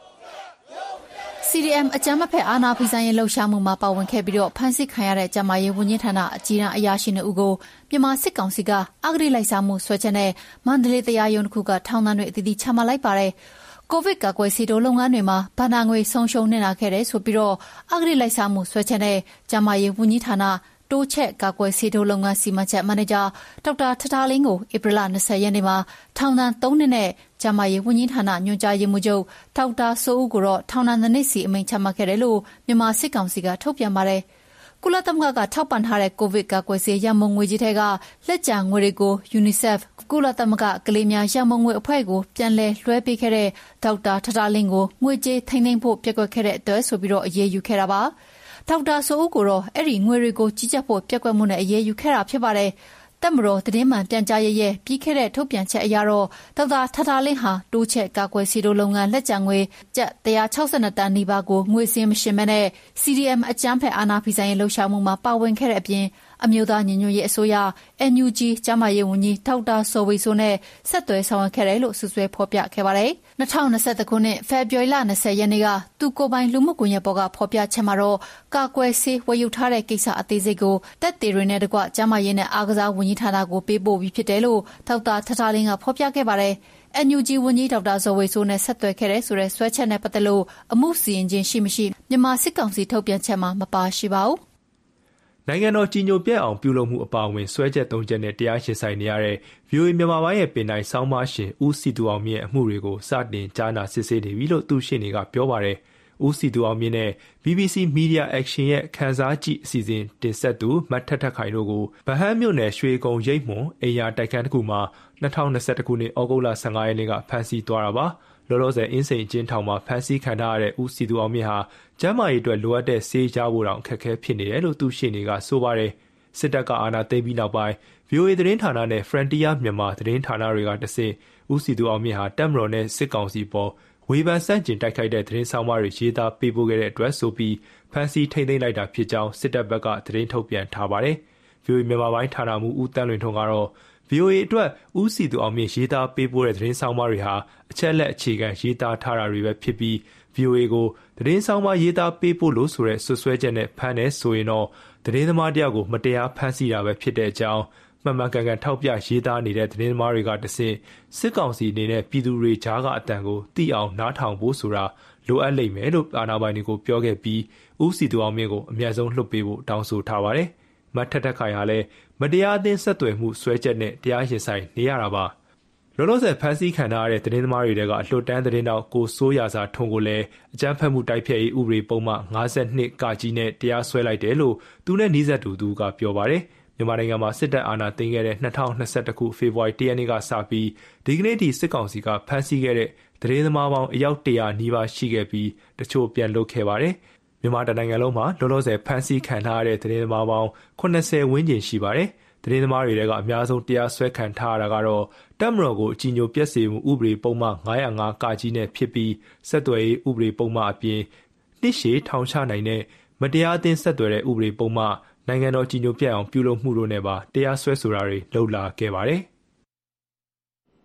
Speaker 16: CDM အကြမ်းမဖက်အာဏာဖီဆိုင်ရေးလှုပ်ရှားမှုမှာပါဝင်ခဲ့ပြီးဖမ်းဆီးခံရတဲ့ကျန်းမာရေးဝန်ကြီးဌာနအကြီးအရာရှိ2ဦးကိုမြန်မာစစ်ကောင်စီကအဂတိလိုက်စားမှုဆွဲချက်နဲ့မန္တလေးတရားရုံးတစ်ခုကထောင်ဒဏ်တွေအသီးသီးချမှတ်လိုက်ပါတယ်။ကိုဗစ်ကာကွယ်ဆေးထိုးလုပ်ငန်းတွေမှာဘဏ္ဍာငွေဆုံးရှုံးနေတာခဲ့တဲ့ဆိုပြီးအဂတိလိုက်စားမှုဆွဲချက်နဲ့ကျန်းမာရေးဝန်ကြီးဌာနတိုးချက်ကာကွယ်ဆေးထိုးလုပ်ငန်းစီမံချက်မန်နေဂျာဒေါက်တာထထားလင်းကိုဧပြီလ20ရက်နေ့မှာထောင်ဒဏ်3နှစ်နဲ့ကျန်းမာရေးဝန်ကြီးဌာနညွှန်ကြားရေးမှူးချုပ်ဒေါက်တာစိုးဦးကိုတော့ထောင်ဒဏ်2နှစ်စီအမိန့်ချမှတ်ခဲ့တယ်လို့မြန်မာစစ်ကောင်စီကထုတ်ပြန်ပါတယ်။ကုလသမဂ္ဂကထောက်ပံ့ထားတဲ့ကိုဗစ်ကာကွယ်ဆေးရန်ပုံငွေကြီးထဲကလက်ကျန်ငွေတွေကို UNICEF ကုလသမဂ္ဂကလေးများရန်ပုံငွေအဖွဲ့ကိုပြန်လည်လွှဲပေးခဲ့တဲ့ဒေါက်တာထထားလင်းကိုငွေကြေးထိန်းသိမ်းဖို့ပျက်ကွက်ခဲ့တဲ့အတွက်ဆိုပြီးအရေးယူခဲ့တာပါ။ဒေါက်တာစိုးဦးကိုတော့အဲ့ဒီငွေတွေကိုကြီးကြပ်ဖို့ပျက်ကွက်မှုနဲ့အရေးယူခဲ့တာဖြစ်ပါတယ်။တပ်မတော်သတင်းမှန်ပြန်ကြားရေးရဲ့ပြီးခဲ့တဲ့ထုတ်ပြန်ချက်အရတော့ဒေါက်တာထထားလင်းဟာတိုးချက်ကာကွယ်ဆေးထိုးလုပ်ငန်းလက်ကျန်ငွေကျပ်162တန်းနီးပါးကိုငွေစင်းမရှင်းမဲနဲ့ CDM အကြမ်းဖက်အာဏာဖီဆိုင်ရေးလှုပ်ရှားမှုမှာပါဝင်ခဲ့တဲ့အပြင်အမျိုးသားညီညွတ်ရေးအစိုးရ NUG ကျန်းမာရေးဝန်ကြီးဒေါက်တာစောဝေဆိုးနဲ့ဆက်သွယ်ဆောင်ရွက်ခဲ့တယ်လို့စွပ်စွဲဖော်ပြခဲ့ပါတယ်။2021ခုနှစ်ဖေဖော်ဝါရီလ20ရက်နေ့ကသူကိုပိုင်လူမှုကွန်ရက်ပေါ်ကဖော်ပြချက်မှာတော့ကာကွယ်ဆေးဝယ်ယူထားတဲ့ကိစ္စအသေးစိတ်ကိုတပ်တွေတွေနဲ့တကွကျန်းမာရေးနဲ့အားကစားဝန်ကြီးဌာနကိုပေးပို့ပြီးဖြစ်တယ်လို့ဒေါက်တာထထားလင်းကဖော်ပြခဲ့ပါတယ်။ NUG ဝန်ကြီးဒေါက်တာဇော်ဝေဆိုးနဲ့ဆက်သွယ်ခဲ့တဲ့ဆိုတဲ့ဆွဲချက်နဲ့ပတ်သက်လို့အမှုစီရင်ခြင်းရှိမရှိမြန်မာစစ်ကောင်စီထုတ်ပြန်ချက်မှာမပါရှိပါဘူး
Speaker 14: ။နိုင်ငံတော်ကြီးညိုပြတ်အောင်ပြုလုပ်မှုအပါအဝင်ဆွဲချက်3ချက်နဲ့တရားရင်ဆိုင်နေရတဲ့ VOA မြန်မာပိုင်းရဲ့ပင်တိုင်းဆောင်းပါးရှင်ဦးစီသူအောင်မြင့်အမှုတွေကိုစတင်ကြားနာစစ်ဆေးနေပြီလို့သူရှင်းတွေကပြောပါတယ်။ဦးစီသူအောင်မြင့်နဲ့ BBC Media Action ရဲ့ခန်းစားကြည့်အစီအစဉ်တင်ဆက်သူမတ်ထထခိုင်တို့ကိုဗဟန်းမြို့နယ်ရွှေကုန်းရိပ်မွန်အိမ်ယာတိုက်ခန်းတစ်ခုမှာ2021ခုနှစ်ဩဂုတ်လ15ရက်နေ့ကဖမ်းဆီးသွားတာပါ။လောလောဆယ်အင်းစိန်ကျင်းထောင်မှာဖမ်းဆီးခံထားရတဲ့ဦးစီသူအောင်မြင့်ဟာကျန်းမာရေးအတွက်လိုအပ်တဲ့ဆေးရဖို့တောင်အခက်အခဲဖြစ်နေတယ်လို့သူရှင်းတွေကဆိုပါတယ်။စစ်တပ်ကအာဏာသိမ်းပြီးနောက်ပိုင်း VOA သတင်းဌာနနဲ့ Frontier မြန်မာသတင်းဌာနတွေကတဆင့်ဦးစီသူအောင်မြင့်ဟာတပ်မတော်နဲ့စစ်ကောင်စီပေါ်ဝေဖန်ဆန့်ကျင်တိုက်ခိုက်တဲ့သတင်းဆောင်မတွေရေးသားပေးပို့ခဲ့တဲ့အတွက်ဆိုပြီးဖမ်းဆီးထိန်းသိမ်းလိုက်တာဖြစ်ကြောင်းစစ်တပ်ဘက်ကသတင်းထုတ်ပြန်ထားပါတယ်။ VOA မြန်မာပိုင်းဌာနမှူးဦးတန်းလွင်ထွန်းကတော့ VOA အတွက်ဦးစီသူအောင်မြင့်ရေးသားပေးပို့တဲ့သတင်းဆောင်မတွေဟာအချက်လက်အခြေခံရေးသားထားတာတွေပဲဖြစ်ပြီး VOA ကိုသတင်းဆောင်မရေးသားပေးပို့လို့ဆိုတဲ့ဆွဆွဲချက်နဲ့ဖမ်းတယ်ဆိုရင်တော့သတင်းသမားတယောက်ကိုမတရားဖမ်းဆီးတာပဲဖြစ်တဲ့အကြောင်းမှန်မှန်ကန်ကန်ထောက်ပြရေးသားနေတဲ့သတင်းသမားတွေကတဆင့်စစ်ကောင်စီအနေနဲ့ပြည်သူတွေကြားကအတန်ကိုသိအောင်နားထောင်ဖို့ဆိုတာလိုအပ်လိမ့်မယ်လို့အာဏာပိုင်တွေကိုပြောခဲ့ပြီးဦးစီသူအောင်မြင့်ကိုအမြတ်ဆုံးလွှတ်ပေးဖို့တောင်းဆိုထားပါတယ်။မတ်ထထခိုင်ဟာလည်းမတရားအသင်းဆက်သွယ်မှုဆွဲချက်နဲ့တရားရင်ဆိုင်နေရတာပါ။လောလောဆယ်ဖမ်းဆီးခံထားရတဲ့သတင်းသမားတွေထဲကအလွတ်တန်းသတင်းတောက်ကိုစိုးရာစာထွန်းကိုလည်းအကြမ်းဖက်မှုတိုက်ဖျက်ရေးဥပဒေပုံမှန်52ကကြီးနဲ့တရားစွဲလိုက်တယ်လို့သူနဲ့နှီးဆက်သူကပြောပါတယ်။မြန်မာနိုင်ငံမှာစစ်တပ်အာဏာသိမ်းခဲ့တဲ့2021ခုဖေဖော်ဝါရီလ1ရက်နေ့ကစပြီးဒီကနေ့ထိစစ်ကောင်စီကဖမ်းဆီးခဲ့တဲ့သတင်းသမားပေါင်းအယောက်100နီးပါးရှိခဲ့ပြီးတချို့ပြန်လွတ်ခဲ့ပါတယ်။မြန်မာနိုင်ငံလုံးမှာလောလောဆယ်ဖမ်းဆီးခံထားရတဲ့သတင်းသမားပေါင်း80ဝန်းကျင်ရှိပါတယ်။သတင်းသမားတွေကအများဆုံးတရားစွဲခံထားရတာကတော့တပ်မတော်ကိုအကြီးအကျယ်ပြက်စေမှုဥပဒေပုံမှန်905ကကြီးနဲ့ဖြစ်ပြီးဆက်သွယ်ရေးဥပဒေပုံမှန်အပြင်နှစ်ရှည်ထောင်ချနိုင်တဲ့မတရားအသင်းဆက်သွယ်တဲ့ဥပဒေပုံမှန်နိုင်ငံတော်ကြီးညိုပြတ်အောင်ပြုလုပ်မှုတို့နဲ့ပါတရားစွဲဆိုတာတွေလှုပ်လာခဲ့ပါတယ်။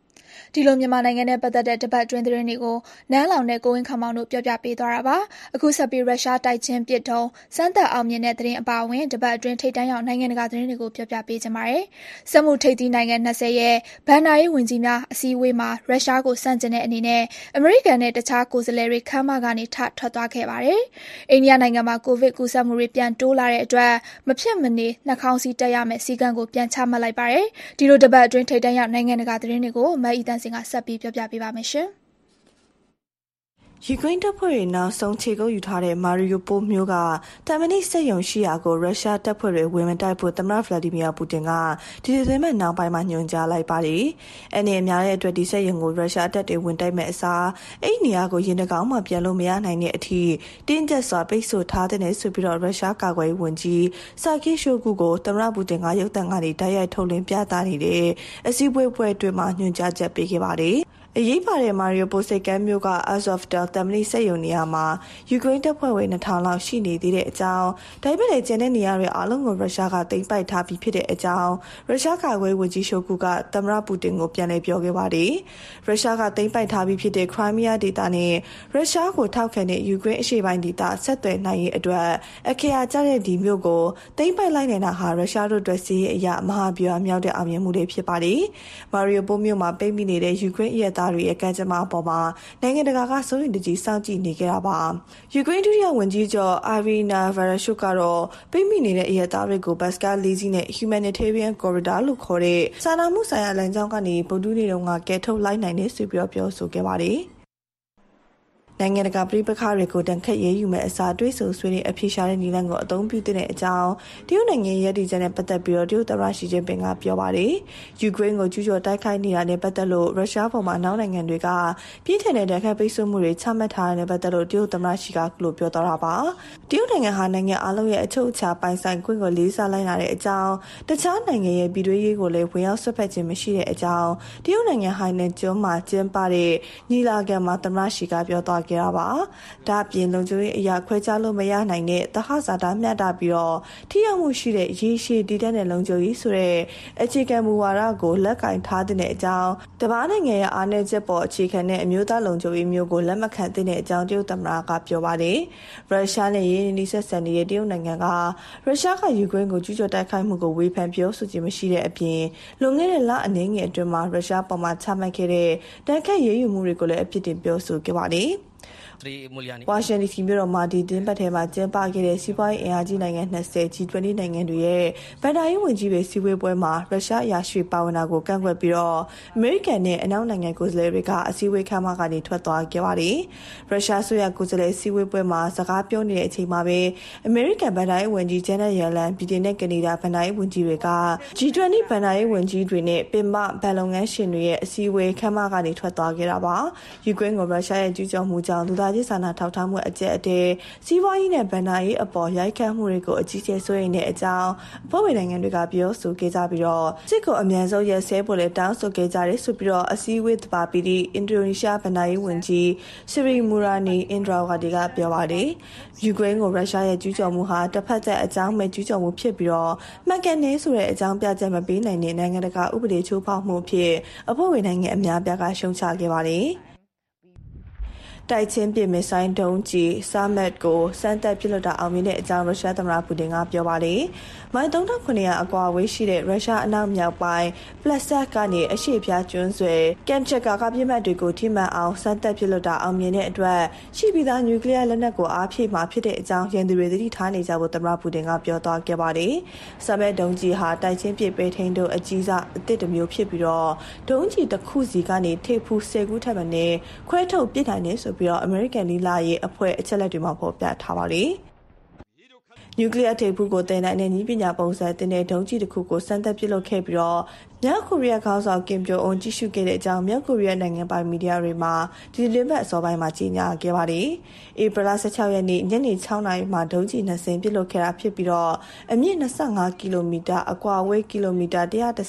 Speaker 2: ဒီလိုမြန်မာနိုင်ငံနဲ့ပတ်သက်တဲ့တပတ်တွင်းသတင်းတွေကိုနန်းလောင်နဲ့ကိုဝင်းခမောင်တို့ပြောပြပေးသွားတာပါ။အခုဆက်ပြီးရုရှားတိုက်ချင်းပစ်ထုံးစမ်းသပ်အောင်မြင်တဲ့သတင်းအပါအဝင်တပတ်အတွင်းထိပ်တန်းရောက်နိုင်ငံတကာသတင်းတွေကိုပြောပြပေးကြပါမယ်။စက်မှုထိပ်သီးနိုင်ငံ20ရဲ့ဘဏ္ဍာရေးဝန်ကြီးများအစည်းအဝေးမှာရုရှားကိုစန့်ကျင်တဲ့အနေနဲ့အမေရိကန်နဲ့တခြားကိုယ်စားလှယ်တွေခမ်းမကနေထွက်သွားခဲ့ပါတယ်။အိန္ဒိယနိုင်ငံမှာကိုဗစ်ကူးစက်မှုတွေပြန်တိုးလာတဲ့အတွက်မဖြစ်မနေနှာခေါင်းစည်းတပ်ရမယ့်စည်းကမ်းကိုပြန်ချမှတ်လိုက်ပါတယ်။ဒီလိုတပတ်အတွင်းထိပ်တန်းရောက်နိုင်ငံတကာသတင်းတွေကိုမအီတန်စင်ကဆက်ပြီးပြောပြပေးပါမယ်ရှင်။
Speaker 17: ယူကရိန်းတပ်ဖွဲ့တွေနောက်ဆုံးခြေကုပ်ယူထားတဲ့မာရီယိုပိုးမြို့ကတမန်နစ်စက်ရုံရှိရာကိုရုရှားတပ်ဖွဲ့တွေဝင်မတိုက်ဖို့သမ္မတဗလာဒီမီယာပူတင်ကဒီသီတင်းပတ်နောက်ပိုင်းမှာညွှန်ကြားလိုက်ပါတယ်။အနေအများတဲ့အတွက်ဒီစက်ရုံကိုရုရှားတပ်တွေဝင်တိုက်မဲ့အစားအဲ့နေရာကိုရင်တကောင်မှပြန်လို့မရနိုင်တဲ့အထိတင်းကျပ်စွာပိတ်ဆို့ထားတဲ့ဆိုပြီးတော့ရုရှားကာကွယ်ရေးဝန်ကြီးဆာကီရှိုဂူကိုသမ္မတပူတင်ကရုပ်သံကနေတိုက်ရိုက်ထုတ်လွှင့်ပြသနေတဲ့အစည်းအဝေးပွဲအတွင်းမှာညွှန်ကြားချက်ပေးခဲ့ပါတယ်။အရေးပါတဲ့မာရီယိုပိုစိတ်ကမ်းမြို့က Azovstal တမန်နစ်စက်ရုံနေရာမှာယူကရိန်းတပ်ဖွဲ့ဝင်2000လောက်ရှိနေသေးတဲ့အကြောင်းဒါပေမဲ့ကျန်တဲ့နေရာတွေအားလုံးကိုရုရှားကသိမ်းပိုက်ထားပြီးဖြစ်တဲ့အကြောင်းရုရှားကာကွယ်ဝန်ကြီးရှိုဂူကသမ္မတပူတင်ကိုပြန်လည်ပြောခဲ့ပါတယ်။ရုရှားကသိမ်းပိုက်ထားပြီးဖြစ်တဲ့ခရိုင်းမီးယားဒေသနဲ့ရုရှားကိုထောက်ခံတဲ့ယူကရိန်းအရှေ့ပိုင်းဒေသဆက်သွယ်နိုင်ရေးအတွက်အခရာကျတဲ့ဒီမြို့ကိုသိမ်းပိုက်လိုက်နေတာဟာရုရှားတို့အတွက်စီးရေးအရာမဟာဗျူဟာမြောက်တဲ့အောင်မြင်မှုတွေဖြစ်ပါတယ်။မာရီယိုပိုမြို့မှာပိတ်မိနေတဲ့ယူကရိန်းအရက်သားတွေရဲ့ကံကြမ္မာအပေါ်မှာနိုင်ငံတကာကစိုးရိမ်တကြီးစောင့်ကြည့်နေကြတာပါ။ယူကရိန်းဒုတိယဝန်ကြီးချုပ်အာရီနာဗရာရှုကတော့ပိတ်မိနေတဲ့အရက်သားတွေကိုဘတ်စကားလေးစီးနဲ့ Humanitarian Corridor လို့ခေါ်တဲ့စာနာမှုဆိုင်ရာလမ်းကြောင်းကနေဗုဒ္ဓနေ့တုန်းကကယ်ထုတ်လိုက်နိုင်တယ်ဆိုပြီးပြောဆိုခဲ့ပါတယ်။နိုင်ငံတကာပြည်ပခါတွေကိုတန်ခတ်ရေးယူမဲ့အစားတွေးဆဆွေးနွေးအဖြေရှာတဲ့နည်းလမ်းကိုအသုံးပြုတဲ့အကြောင်းတရုတ်နိုင်ငံရဲ့ရည်တည်ချက်နဲ့ပတ်သက်ပြီးတော့တရုတ်သမ္မတရှီကျင်းပင်ကပြောပါတယ်။ယူကရိန်းကိုကျူးကျော်တိုက်ခိုက်နေတာနဲ့ပတ်သက်လို့ရုရှားပေါ်မှာနောက်နိုင်ငံတွေကပြင်းထန်တဲ့တန်ခတ်ပိတ်ဆို့မှုတွေချမှတ်ထားတဲ့ပတ်သက်လို့တရုတ်သမ္မတရှီကလို့ပြောသွားတာပါ။တရုတ်နိုင်ငံဟာနိုင်ငံအလုံးရဲ့အချုပ်အခြာပိုင်ဆိုင်ခွင့်ကိုလေးစားလိုက်လာတဲ့အကြောင်းတခြားနိုင်ငံရဲ့ပြည်တွင်းရေးကိုလည်းဝင်ရောက်ဆွတ်ဖက်ခြင်းမရှိတဲ့အကြောင်းတရုတ်နိုင်ငံဟိုင်နန်ကျွန်းမှာကျင်းပတဲ့ညီလာခံမှာသမ္မတရှီကပြောသွားခဲ့တာပါ။ဒါ့အပြင်လုံခြုံရေးအရာခွဲခြားလို့မရနိုင်တဲ့သဟဇာတာမျှတပြီးတော့ထိရောက်မှုရှိတဲ့ရေရှည်တည်တံ့တဲ့လုံခြုံရေးဆိုတဲ့အခြေခံမူဝါဒကိုလက်ကင်ထားတဲ့အကြောင်းတပါးနိုင်ငံရဲ့အားနည်းချက်ပေါ်အခြေခံတဲ့အမျိုးသားလုံခြုံရေးမျိုးကိုလက်မခံတဲ့အကြောင်းတရုတ်သမ္မတကပြောပါတယ်။ရုရှားနဲ့ရင်းနှီးဆက်ဆံနေတဲ့တရုတ်နိုင်ငံကရုရှားကယူကရိန်းကိုကျူးကျော်တိုက်ခိုက်မှုကိုဝေဖန်ပြောဆိုခြင်းမရှိတဲ့အပြင်လွန်ခဲ့တဲ့လအနည်းငယ်အတွင်းမှာရုရှားပေါ်မှာချမှတ်ခဲ့တဲ့တန်ခတ်ရေးယူမှုတွေကိုလည်းအပြစ်တင်ပြောဆိုခဲ့ပါတယ်။ဝါရှင်တန်ဒီစီမြို့တော်မှာဒီတင်းပတ်ထဲမှာကျင်းပခဲ့တဲ့စီးပွားရေးအင်အားကြီးနိုင်ငံ20 G20 နိုင်ငံတွေရဲ့ဗန်ဒါရေးဝန်ကြီးတွေစည်းဝေးပွဲမှာရုရှားအရာရှိပါဝင်တာကိုကန့်ကွက်ပြီးတော့အမေရိကန်နဲ့အနောက်နိုင်ငံကိုယ်စားလှယ်တွေကအစည်းအဝေးခန်းမကနေထွက်သွားခဲ့ပါတယ်။ရုရှားဆိုရကိုယ်စားလှယ်စည်းဝေးပွဲမှာစကားပြောနေတဲ့အချိန်မှာပဲအမေရိကန်ဗန်ဒါရေးဝန်ကြီးဂျန်နက်ယယ်လန်ပြည်တင်နဲ့ကနေဒါဗန်ဒါရေးဝန်ကြီးတွေက G20 ဗန်ဒါရေးဝန်ကြီးတွေနဲ့ပင်မဘဏ်လုပ်ငန်းရှင်တွေရဲ့အစည်းအဝေးခန်းမကနေထွက်သွားခဲ့တာပါ။ယူကရိန်းကိုရုရှားရဲ့ကျူးကျော်မှုကြောင့်လူသားချင်းစာနာထောက်ထားမှုအကျက်အတဲစီးပွားရေးနဲ့ဗန်ဒါရေးအပေါ်ရိုက်ခတ်မှုတွေကိုအကြီးကျယ်စိုးရိမ်တဲ့အကြောင်းအဖွဲ့ဝင်နိုင်ငံတွေကပြောဆိုခဲ့ကြပြီးတော့စစ်ကိုအမြန်ဆုံးရပ်စဲဖို့လည်းတောင်းဆိုခဲ့ကြတယ်ဆိုပြီးတော့အစည်းအဝေးသဘာပီတီအင်ဒိုနီးရှားဗန်ဒါရေးဝန်ကြီးစီရီမူရာနီအင်ဒရာဝါဒီကပြောပါတယ်။ယူကရိန်းကိုရုရှားရဲ့ကျူးကျော်မှုဟာတစ်ဖက်သက်အကြောင်းမဲ့ကျူးကျော်မှုဖြစ်ပြီးတော့မှန်ကန်နေဆိုတဲ့အကြောင်းပြချက်မပေးနိုင်တဲ့နိုင်ငံတကာဥပဒေချိုးဖောက်မှုဖြစ်အဖွဲ့ဝင်နိုင်ငံအများပြားကရှုံချခဲ့ပါတယ်။တိုက်ချင်းပစ်မစ်ဆိုင်းဒုံးကျည်ဆာမတ်ကိုစမ်းသပ်ပစ်လွှတ်တာအောင်မြင်တဲ့အကြောင်းရုရှားသမ္မတပူတင်ကပြောပါတယ်။မိုင်3900အကွာဝေးရှိတဲ့ရုရှားအနောက်မြောက်ပိုင်းပလက်ဆက်ကနေအရှေ့ပြားကျွန်းဆွယ်ကန်ချက်ကကပြစ်မှတ်တွေကိုထိမှန်အောင်စမ်းသပ်ပစ်လွှတ်တာအောင်မြင်တဲ့အတွက်ရှိပြီးသားနျူကလ িয়ার လက်နက်ကိုအားဖြည့်မှာဖြစ်တဲ့အကြောင်းရန်သူတွေသတိထားနေကြဖို့သမ္မတပူတင်ကပြောသွားခဲ့ပါတယ်။ဆာမတ်ဒုံးကျည်ဟာတိုက်ချင်းပစ်ပဲထိန်းတို့အကြီးစားအသစ်တစ်မျိုးဖြစ်ပြီးတော့ဒုံးကျည်တစ်ခုစီကနေထိပ်ဖူး10ခုထပ်မံနဲ့ခွဲထုတ်ပစ်နိုင်တယ်ဆိုပြီးတော့အမေရိကန်လီလာရဲ့အဖွဲ့အချက်လက်တွေမှာဖော်ပြထားပါတယ်။နျူကလ িয়ার ထိပ်ဖူးကိုတင်နိုင်တဲ့နည်းပညာပုံစံတင်တဲ့ဒုံးကျည်တစ်ခုကိုစမ်းသပ်ပစ်လွှတ်ခဲ့ပြီးတော့မြောက်ကိုရီးယားခေါင်းဆောင်ကင်ပြိုအွန်ကြည့်ရှုခဲ့တဲ့အကြောင်းမြောက်ကိုရီးယားနိုင်ငံပိုင်မီဒီယာတွေမှာဒီလင်းဘက်အစောပိုင်းမှာကြေညာခဲ့ပါတယ်။ဧပြီလ16ရက်နေ့ညနေ6နာရီမှာဒုံးကျည်2စင်းပစ်လွှတ်ခဲ့တာဖြစ်ပြီးတော့အမြင့်25ကီလိုမီတာအကွာအဝေးကီလိုမီတာ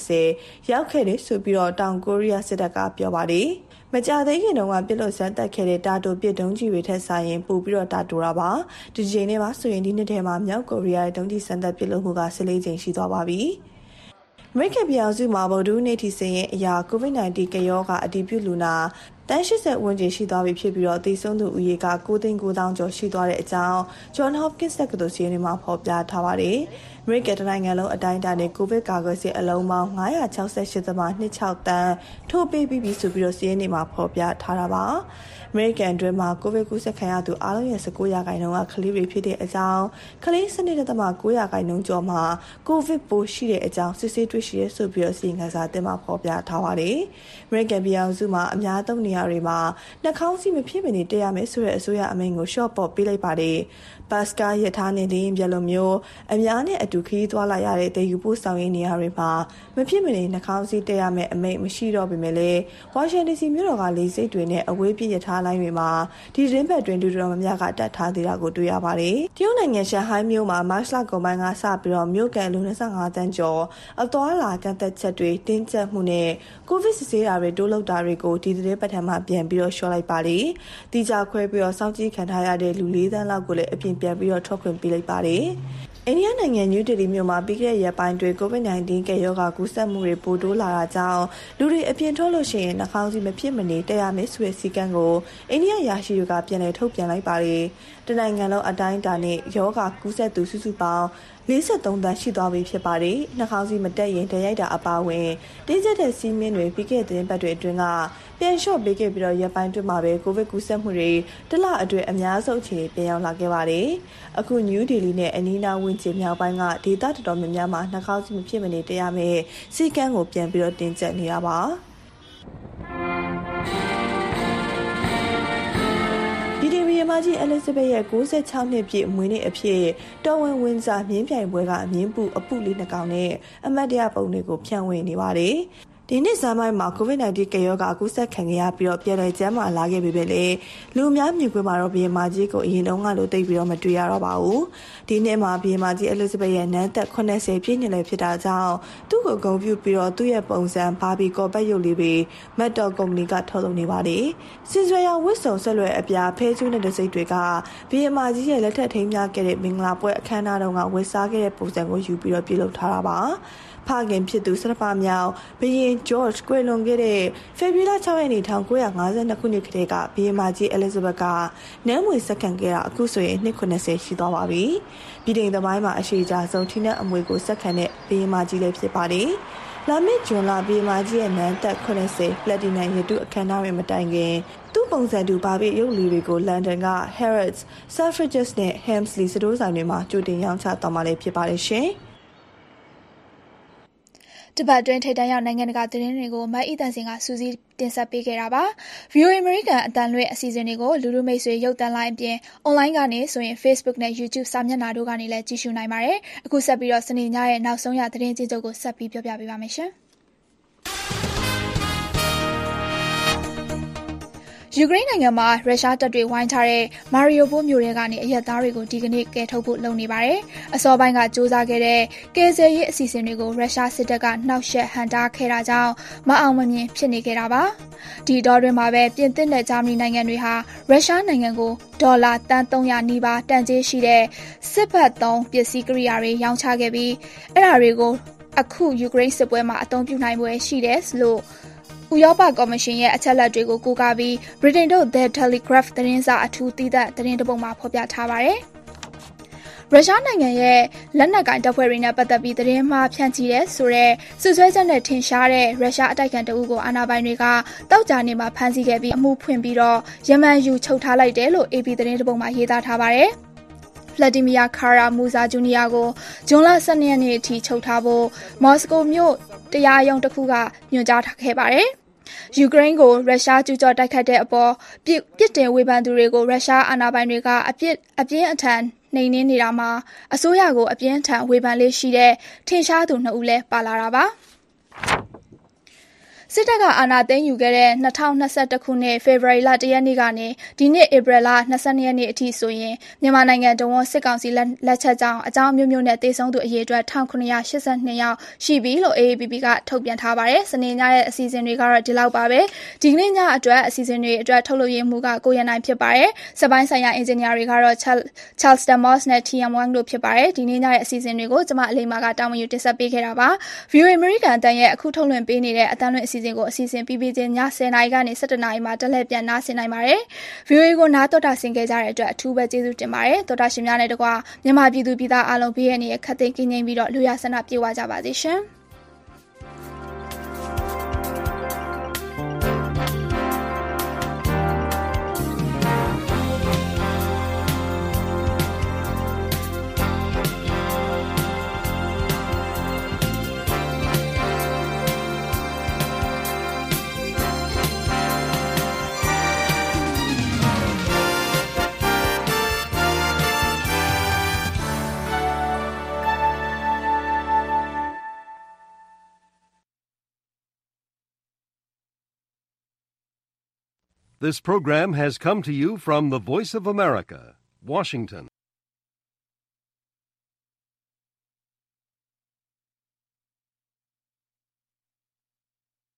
Speaker 17: 130ရောက်ခဲ့တယ်ဆိုပြီးတော့တောင်ကိုရီးယားစစ်တပ်ကပြောပါတယ်။မကြသေးခင်တုန်းကပြစ်လို့စမ်းသပ်ခဲ့တဲ့တာတိုပစ်ဒုံးကျည်တွေထက်ဆိုင်ရင်ပိုပြီးတော့တာတိုတာပါဒီချိန်နဲ့ပါဆိုရင်ဒီနှစ်ထဲမှာမြောက်ကိုရီးယားရဲ့ဒုံးကျည်စမ်းသပ်ပစ်လို့မှုက14ကြိမ်ရှိသွားပါပြီမေရိကန်ပြည်အောင်စုမှာဗုဒ္ဓဟူးနေ့ထိစရင်အရာ COVID-19 ကရောဂါအတည်ပြုလူနာတန်း80ဝန်းကျင်ရှိသွားပြီဖြစ်ပြီးတော့သေဆုံးသူဦးရေက9,900,000 ကျော်ရှိသွားတဲ့အကြောင်း John Hopkins တက္ကသိုလ်စီးရီးမှာဖော်ပြထားပါတယ်။အမေရိကန်နိုင်ငံလုံးအတိုင်းအတာနဲ့ကိုဗစ်ကာကွယ်ဆေးအလုံးပေါင်း968.26 တန်းထိုးပေးပြီးဆိုပြီးတော့စီးရီးမှာဖော်ပြထားတာပါ။အမေရိကန်အတွင်းမှာကိုဗစ်ကူးစက်ခံရသူအားလုံးရဲ့19%ကကလေးတွေဖြစ်တဲ့အကြောင်းကလေး12.9%ကျော်မှာကိုဗစ်ပိုးရှိတဲ့အကြောင်းစစ်ဆေးတွေ့ရှိရဆိုပြီးတော့စီရင်ခံစာတင်မှာဖော်ပြထားပါတယ်။အမေရိကန်ပြည်အောင်စုမှာအများသုံးနေရာတွေမှာနှာခေါင်းစည်းမဖြစ်မနေတက်ရမယ်ဆိုတဲ့အစိုးရအမိန့်ကိုရှော့ပေါ့ပေးလိုက်ပါတယ်။ဘတ်စကားရထားနဲ့လင်းပြလိုမျိုးအများနဲ့အတူခရီးသွားလာရတဲ့တည်ယူပို့ဆောင်ရေးနေရာတွေမှာမဖြစ်မနေနှာခေါင်းစည်းတက်ရမယ်အမိန့်မရှိတော့ပေမဲ့လည်းဝါရှင်တန်ဒီစီမြို့တော်ကလေဆိပ်တွေနဲ့အဝေးပြေးရထားလိုင်းတွေမှာဒီသတင်းပတ်တွင်တူတော်များများကတတ်ထားသေးတာကိုတွေ့ရပါတယ်။တရုတ်နိုင်ငံရှန်ဟိုင်းမြို့မှာမတ်လကုန်ပိုင်းကစပြီးတော့မြို့ကန်လူ25တန်းကျော်အသွားလာကန့်သက်ချက်တွေတင်းကျပ်မှုနဲ့ကိုဗစ်စစ်ဆေးတာတွေတိုးလုပ်တာတွေကိုဒီသတင်းပတ်ထမှာပြန်ပြီးတော့ရှော့လိုက်ပါတယ်။တိကျခွဲပြီးတော့စောင့်ကြည့်ခံထားရတဲ့လူ4သန်းလောက်ကိုလည်းအပြင်ပြန်ပြီးတော့ထွက်ခွင့်ပေးလိုက်ပါတယ်။အိန္ဒိယနိုင်ငံနယူးဒေလီမြို့မှာပြီးခဲ့တဲ့ရက်ပိုင်းတွင် COVID-19 ကပ်ရောဂါကူးစက်မှုတွေပိုတိုးလာတာကြောင့်လူတွေအပြင်ထွက်လို့ရှိရင်နှာခေါင်းစည်းမဖြစ်မနေတက်ရမယ်ဆိုတဲ့စည်းကမ်းကိုအိန္ဒိယရာရှိတွေကပြန်လည်ထုတ်ပြန်လိုက်ပါတယ်။တနိုင်ငံလုံးအတိုင်းအတာနဲ့ရောဂါကူးစက်သူစုစုပေါင်း43တန်းရှိသွားပြီဖြစ်ပါတယ်။နှာခေါင်းစည်းမတက်ရင်တရိုက်တာအပါဝင်တင်းကျပ်တဲ့စီးမင်းတွေပြီးခဲ့တဲ့သတင်းပတ်တွေအတွင်းကပြန်လျှော့ပေးခဲ့ပြီးတော့ရက်ပိုင်းတွင်းမှာပဲကိုဗစ်ကူးစက်မှုတွေတစ်လအတွင်းအများဆုံးအခြေအနေပြန်ရောက်လာခဲ့ပါတယ်။အခုနယူးဒေလီနဲ့အနီးနားဝန်းကျင်မြောက်ပိုင်းကဒေသတော်တော်များများမှာနှာခေါင်းစည်းမဖြစ်မနေတက်ရမယ်စီကန်းကိုပြန်ပြီးတော့တင်းကျပ်နေတာပါ။မကြီးအဲလစ်ဇဘက်ရဲ့96နှစ်ပြည့်မွေးနေ့အဖြစ်တော်ဝင်ဝင်းစားမြင်းပြိုင်ပွဲကအမြင်းပူအပုလေးနှကောင်နဲ့အမတ်တရပုံတွေကိုဖြန့်ဝေနေပါတယ်။ဒီနှစ်ဇန်မိုင်းမှာ COVID-19 ကရောဂါကူးစက်ခံခဲ့ရပြီးတော့ပြည်လည်ကျန်းမာလာခဲ့ပေမဲ့လည်းလူအများမြင်ကွင်းမှာတော့ဘီယမကြီးကိုအရင်တုန်းကလိုတိတ်ပြီးတော့မတွေ့ရတော့ပါဘူး။ဒီနှစ်မှာဘီယမကြီးအဲလစ်ဇဘက်ရဲ့နန်းသက်80ပြည့်နှစ်လည်းဖြစ်တာကြောင့်သူ့ကိုဂုဏ်ပြုပြီးတော့သူ့ရဲ့ပုံစံဘာဘီကော်ပတ်ရုပ်လေးတွေမတ်တော်ကုမ္ပဏီကထုတ်လုပ်နေပါတယ်။စင်စွယ်ရောင်ဝတ်စုံဆက်လွယ်အပြားဖဲကျူးတဲ့တစိမ့်တွေကဘီယမကြီးရဲ့လက်ထက်ထိမ်းမြခဲ့တဲ့မင်္ဂလာပွဲအခမ်းအနားတုန်းကဝတ်စားခဲ့တဲ့ပုံစံကိုယူပြီးတော့ပြုလုပ်ထားတာပါ။ဖခင်ဖြစ်သူစရပါမြောင်ဘီရင်ဂျော့ချ်ကွေလွန်ခဲ့တဲ့ဖေဖော်ဝါရီလ6ရက်နေ့1952ခုနှစ်ကတည်းကဘီယမကြီးအဲလစ်ဇဘက်ကနန်းမွေစက္ကန့်ခဲ့တာအခုဆိုရင်နှစ်80ရှိသွားပါပြီ။ပြည်ထောင်သမိုင်းမှာအရှိကြဆုံးထိနှက်အမွေကိုစက္ကန့်တဲ့ဘီယမကြီးလည်းဖြစ်ပါတယ်။လာမစ်ဂျွန်လာဘီယမကြီးရဲ့နန်းသက်80ပလက်တီနမ်ရတုအခမ်းအနားတွေမတိုင်ခင်သူ့ပုံစံတူဘာဘီရုပ်လေးတွေကိုလန်ဒန်က Harrods, Selfridges နဲ့ Helmsley စတိုးဆိုင်တွေမှာကြိုတင်ရောင်းချသွားမှာလည်းဖြစ်ပါတယ်ရှင်။
Speaker 2: တပတ်တွင်းထိပ်တန်းရောက်နိုင်ငံတကာသတင်းတွေကိုမအိတန်စင်ကစူးစီးတင်ဆက်ပေးခဲ့တာပါ။ VOA American အတန်လွှင့်အစီအစဉ်တွေကိုလူလူမိတ်ဆွေရုပ်သံလိုင်းအပြင် online ကနေဆိုရင် Facebook နဲ့ YouTube စာမျက်နှာတို့ကနေလည်းကြည့်ရှုနိုင်ပါတယ်။အခုဆက်ပြီးတော့စနေညရဲ့နောက်ဆုံးရသတင်းကြေးချုပ်ကိုဆက်ပြီးပြောပြပေးပါမယ်ရှင်။ယူကရိန်းနိုင်ငံမှာရုရှားတပ်တွေဝိုင်းထားတဲ့မာရီယိုပိုးမြို့ထဲကနေအရက်သားတွေကိုဒီကနေ့ကယ်ထုတ်ဖို့လုပ်နေပါတယ်။အစောပိုင်းကစူးစမ်းခဲ့တဲ့ကယ်ဆယ်ရေးအစီအစဉ်တွေကိုရုရှားစစ်တပ်ကနှောက်ယှက်ဟန့်တားခဲ့တာကြောင့်မအောင်မမြင်ဖြစ်နေခဲ့တာပါ။ဒီတောတွင်းမှာပဲပြင်သစ်နဲ့ဂျာမနီနိုင်ငံတွေဟာရုရှားနိုင်ငံကိုဒေါ်လာတန်300နီးပါးတန်ကြေးရှိတဲ့စစ်ဘက်သုံးပစ္စည်းကိရိယာတွေရောင်းချခဲ့ပြီးအဲ့ဒါတွေကိုအခုယူကရိန်းစစ်ပွဲမှာအသုံးပြုနိုင်ပွဲရှိတယ်လို့ဥရောပကော်မရှင်ရဲ့အချက်အလက်တွေကိုကိုးကားပြီးဗြိတိန်တို့ The Telegraph သတင်းစာအထူးသီးသန့်သတင်းတစ်ပုဒ်မှာဖော်ပြထားပါတယ်။ရုရှားနိုင်ငံရဲ့လက်နက်ကိုင်တပ်ဖွဲ့တွေနဲ့ပတ်သက်ပြီးသတင်းမှားဖြန့်ချိတဲ့ဆိုတဲ့စွပ်စွဲချက်နဲ့ထင်ရှားတဲ့ရုရှားအတိုက်ခံတအုပ်ကိုအာဏာပိုင်တွေကတောက်ကြနေမှာဖမ်းဆီးခဲ့ပြီးအမှုဖွင့်ပြီးတော့ယမန်ယူချုပ်ထားလိုက်တယ်လို့ AP သတင်းတစ်ပုဒ်မှာရေးသားထားပါတယ်။ဗလာဒီမီယာကာရာမူဇာဂျူနီယာကိုဇွန်လ12ရက်နေ့အထိချုပ်ထားဖို့မော်စကိုမြို့တရားရုံးတစ်ခုကညွှန်ကြားထားခဲ့ပါတယ်။ယူကရိန်းကိုရုရှားကျူးကျော်တိုက်ခိုက်တဲ့အပေါ်ပြစ်တင်ဝေဖန်သူတွေကိုရုရှားအာဏာပိုင်တွေကအပြင်းအထန်နှိမ်နင်းနေတာမှာအစိုးရကိုအပြင်းထန်ဝေဖန်လေးရှိတဲ့ထင်ရှားသူ2ဦးလည်းပါလာတာပါ။စစ်တပ်ကအာဏာသိမ်းယူခဲ့တဲ့2021ခုနှစ်ဖေဖော်ဝါရီလ1ရက်နေ့ကနေဒီနှစ်ဧပြီလ22ရက်နေ့အထိဆိုရင်မြန်မာနိုင်ငံတဝန်းစစ်ကောင်စီလက်ချက်ကြောင့်အကြောင်းမျိုးမျိုးနဲ့တေဆုံးသူအရေအတွက်1982ယောက်ရှိပြီလို့ AAPP ကထုတ်ပြန်ထားပါတယ်။စနေညရဲ့အစီအစဉ်တွေကတော့ဒီလောက်ပါပဲ။ဒီကနေ့ညအတွက်အစီအစဉ်တွေအတွက်ထုတ်လုပ်ရမှုကကိုရန်နိုင်ဖြစ်ပါတယ်။စပိုင်းဆိုင်ရာအင်ဂျင်နီယာတွေကတော့ Charleston Moss နဲ့ TM1 တို့ဖြစ်ပါတယ်။ဒီနေ့ညရဲ့အစီအစဉ်တွေကိုကျွန်မအလိမ္မာကတာဝန်ယူတင်ဆက်ပေးခဲ့တာပါ။ VOA American တန်ရဲ့အခုထုတ်လွှင့်ပေးနေတဲ့အတန်းလွှင့်အစီအစဉ်ကိုအစီအစဉ်ပြီးပြီးချင်းည10:00နာရီကနေ17:00နာရီမှာတက်လက်ပြန်နားဆင်နိုင်ပါတယ်။ VOA ကိုနားတော်တာဆင်ခဲ့ကြတဲ့အတွက်အထူးပဲကျေးဇူးတင်ပါတယ်။တော်တာရှင်များနဲ့တကွာမြန်မာပြည်သူပြည်သားအားလုံးဘေးရန်ရဲ့ခတ်သိမ်းကင်းငြိမ်းပြီးတော့လူရဆန္ဒပြေဝကြပါစေရှင်။
Speaker 1: This program has come to you from the Voice of America, Washington.